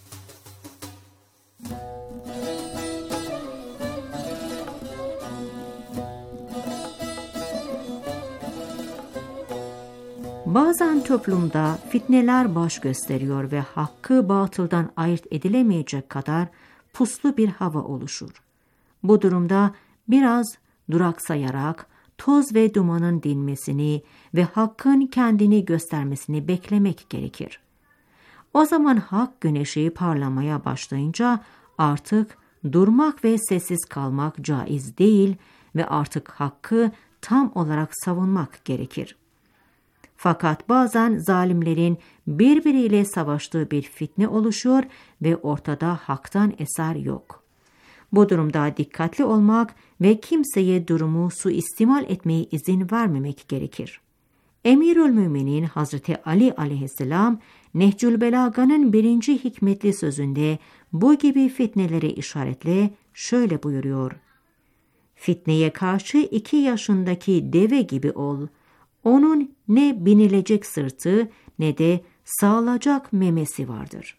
Bazen toplumda fitneler baş gösteriyor ve hakkı batıldan ayırt edilemeyecek kadar puslu bir hava oluşur. Bu durumda biraz duraksayarak toz ve dumanın dinmesini ve hakkın kendini göstermesini beklemek gerekir. O zaman hak güneşi parlamaya başlayınca artık durmak ve sessiz kalmak caiz değil ve artık hakkı tam olarak savunmak gerekir. Fakat bazen zalimlerin birbiriyle savaştığı bir fitne oluşuyor ve ortada haktan eser yok. Bu durumda dikkatli olmak ve kimseye durumu suistimal etmeye izin vermemek gerekir. Emirülmüminin Hazreti Ali aleyhisselam Nehcül Belaga'nın birinci hikmetli sözünde bu gibi fitneleri işaretle şöyle buyuruyor: Fitneye karşı iki yaşındaki deve gibi ol. Onun ne binilecek sırtı ne de sağılacak memesi vardır.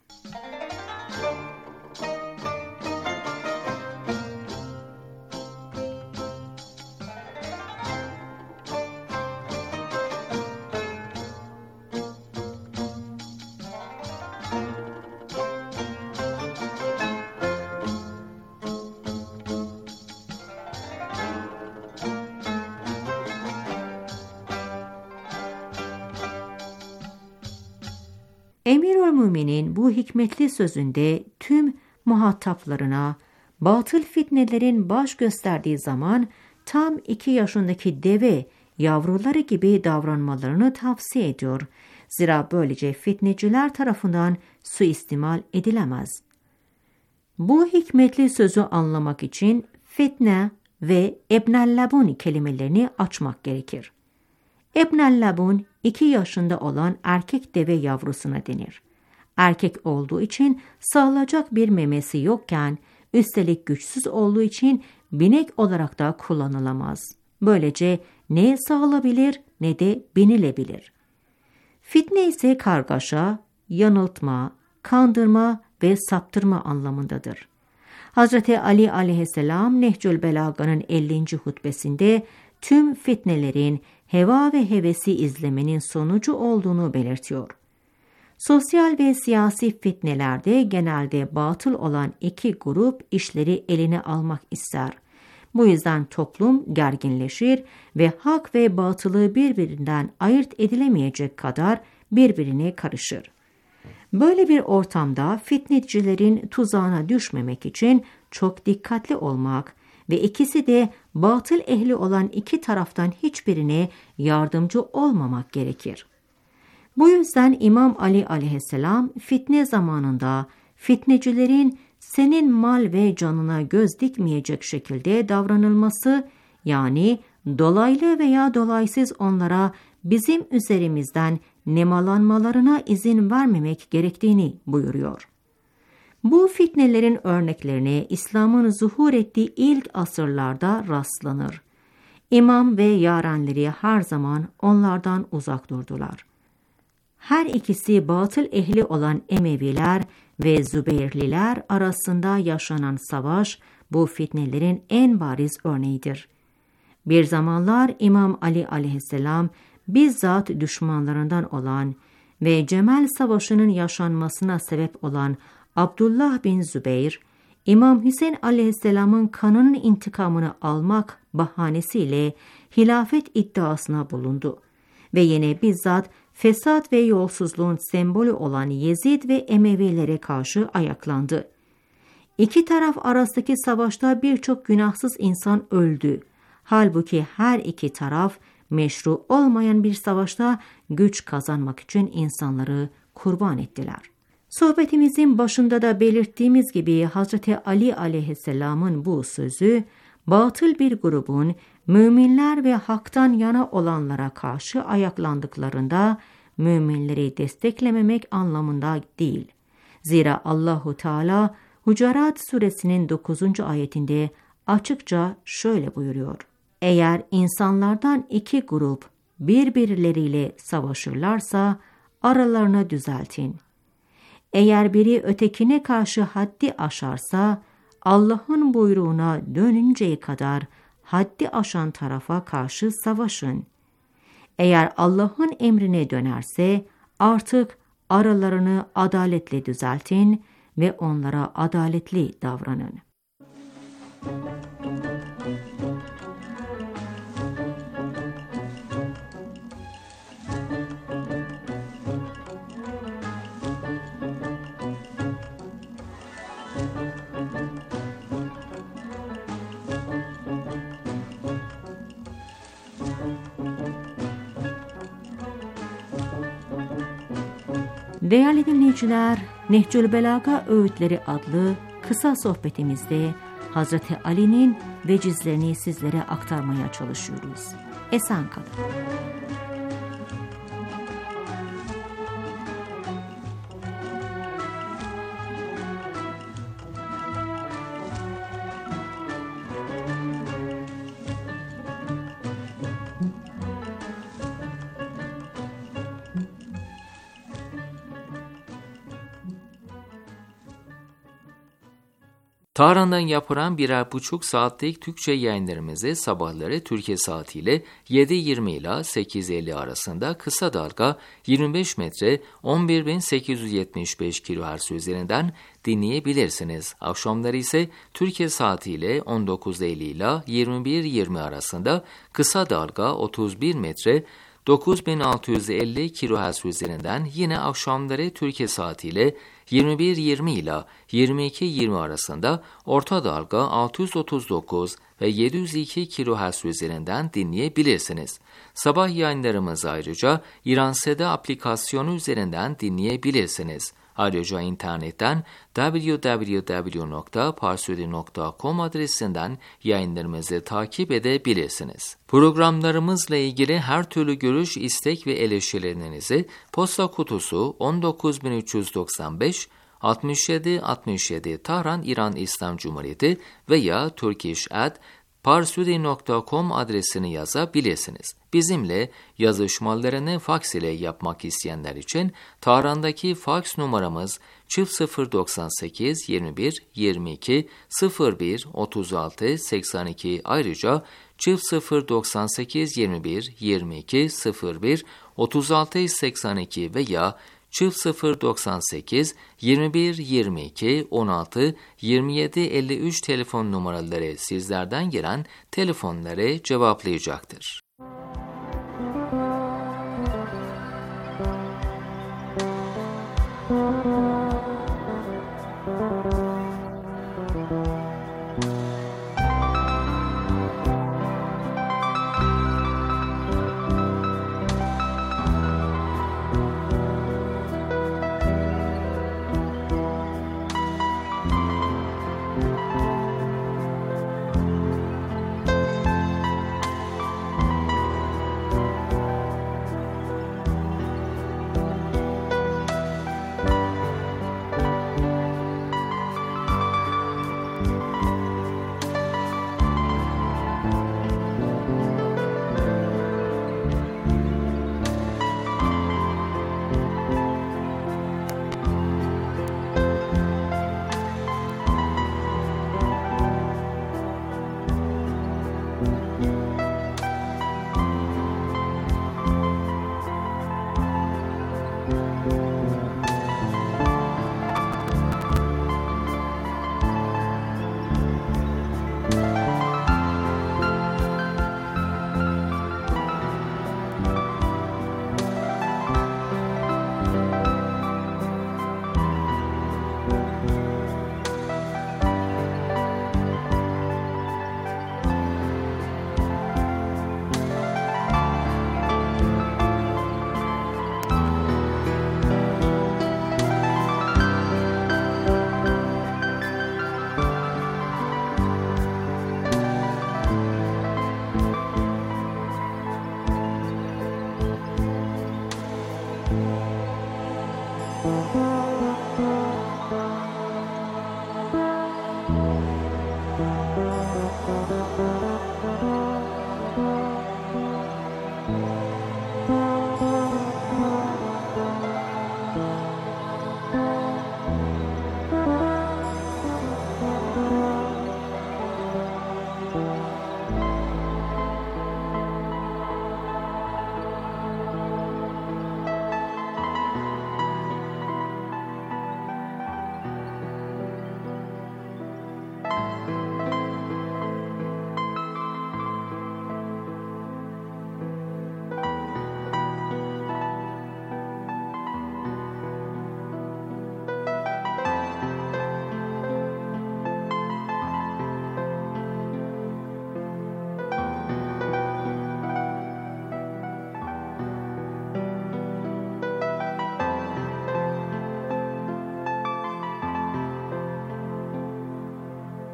Emirülmüminin bu hikmetli sözünde tüm muhataplarına batıl fitnelerin baş gösterdiği zaman tam iki yaşındaki deve yavruları gibi davranmalarını tavsiye ediyor. Zira böylece fitneciler tarafından suistimal edilemez. Bu hikmetli sözü anlamak için fitne ve ebnellabun kelimelerini açmak gerekir. Ebnellabun iki yaşında olan erkek deve yavrusuna denir. Erkek olduğu için sağılacak bir memesi yokken, üstelik güçsüz olduğu için binek olarak da kullanılamaz. Böylece ne sağılabilir ne de binilebilir. Fitne ise kargaşa, yanıltma, kandırma ve saptırma anlamındadır. Hazreti Ali aleyhisselam Nehcül Belaga'nın ellinci hutbesinde tüm fitnelerin heva ve hevesi izlemenin sonucu olduğunu belirtiyor. Sosyal ve siyasi fitnelerde genelde batıl olan iki grup işleri eline almak ister. Bu yüzden toplum gerginleşir ve hak ve batılı birbirinden ayırt edilemeyecek kadar birbirine karışır. Böyle bir ortamda fitnecilerin tuzağına düşmemek için çok dikkatli olmak ve ikisi de batıl ehli olan iki taraftan hiçbirine yardımcı olmamak gerekir. Bu yüzden İmam Ali aleyhisselam fitne zamanında fitnecilerin senin mal ve canına göz dikmeyecek şekilde davranılması, yani dolaylı veya dolaysız onlara bizim üzerimizden nemalanmalarına izin vermemek gerektiğini buyuruyor. Bu fitnelerin örneklerine İslam'ın zuhur ettiği ilk asırlarda rastlanır. İmam ve yarenleri her zaman onlardan uzak durdular. Her ikisi batıl ehli olan Emeviler ve Zübeyirliler arasında yaşanan savaş bu fitnelerin en bariz örneğidir. Bir zamanlar İmam Ali aleyhisselam bizzat düşmanlarından olan ve Cemel Savaşı'nın yaşanmasına sebep olan Abdullah bin Zübeyir, İmam Hüseyin aleyhisselamın kanının intikamını almak bahanesiyle hilafet iddiasına bulundu ve yine bizzat fesat ve yolsuzluğun sembolü olan Yezid ve Emevilere karşı ayaklandı. İki taraf arasındaki savaşta birçok günahsız insan öldü. Halbuki her iki taraf meşru olmayan bir savaşta güç kazanmak için insanları kurban ettiler. Sohbetimizin başında da belirttiğimiz gibi Hazreti Ali aleyhisselamın bu sözü, batıl bir grubun müminler ve haktan yana olanlara karşı ayaklandıklarında müminleri desteklememek anlamında değil. Zira Allahu Teala Hucurat suresinin dokuzuncu ayetinde açıkça şöyle buyuruyor: Eğer insanlardan iki grup birbirleriyle savaşırlarsa aralarını düzeltin. Eğer biri ötekine karşı haddi aşarsa Allah'ın buyruğuna dönünceye kadar haddi aşan tarafa karşı savaşın. Eğer Allah'ın emrine dönerse artık aralarını adaletle düzeltin ve onlara adaletli davranın. Değerli dinleyiciler, Nehcül Belaga Öğütleri adlı kısa sohbetimizde Hazreti Ali'nin vecizlerini sizlere aktarmaya çalışıyoruz. Esen kalın. Tahran'dan yapılan birer buçuk saatlik Türkçe yayınlarımızı sabahları Türkiye saatiyle yedi yirmi ila sekiz elli arasında kısa dalga yirmi beş metre on bir bin sekiz yüz yetmiş beş kilohertz üzerinden dinleyebilirsiniz. Akşamları ise Türkiye saatiyle on dokuz elli ila yirmi bir yirmi arasında kısa dalga otuz bir metre dokuz bin altı yüz elli kilohertz üzerinden yine akşamları Türkiye saatiyle yirmi bir yirmi ila yirmi iki yirmi arasında orta dalga altı yüz otuz dokuz ve yedi yüz iki kilohertz üzerinden dinleyebilirsiniz. Sabah yayınlarımızı ayrıca İranseda aplikasyonu üzerinden dinleyebilirsiniz. Ayrıca internetten double-u double-u double-u nokta parsudi nokta com adresinden yayınlarımızı takip edebilirsiniz. Programlarımızla ilgili her türlü görüş, istek ve eleştirilerinizi posta kutusu on dokuz bin üç yüz doksan beş altmış yedi altmış yedi Tahran İran İslam Cumhuriyeti veya turkish at parsudi nokta com adresini yazabilirsiniz. Bizimle yazışmalarını faks ile yapmak isteyenler için Tahran'daki faks numaramız sıfır doksan sekiz yirmi bir yirmi iki sıfır bir otuz altı seksen iki, ayrıca sıfır doksan sekiz yirmi bir yirmi iki sıfır bir otuz altı seksen iki veya sıfır doksan sekiz yirmi bir yirmi iki on altı yirmi yedi elli üç telefon numaraları sizlerden gelen telefonları cevaplayacaktır.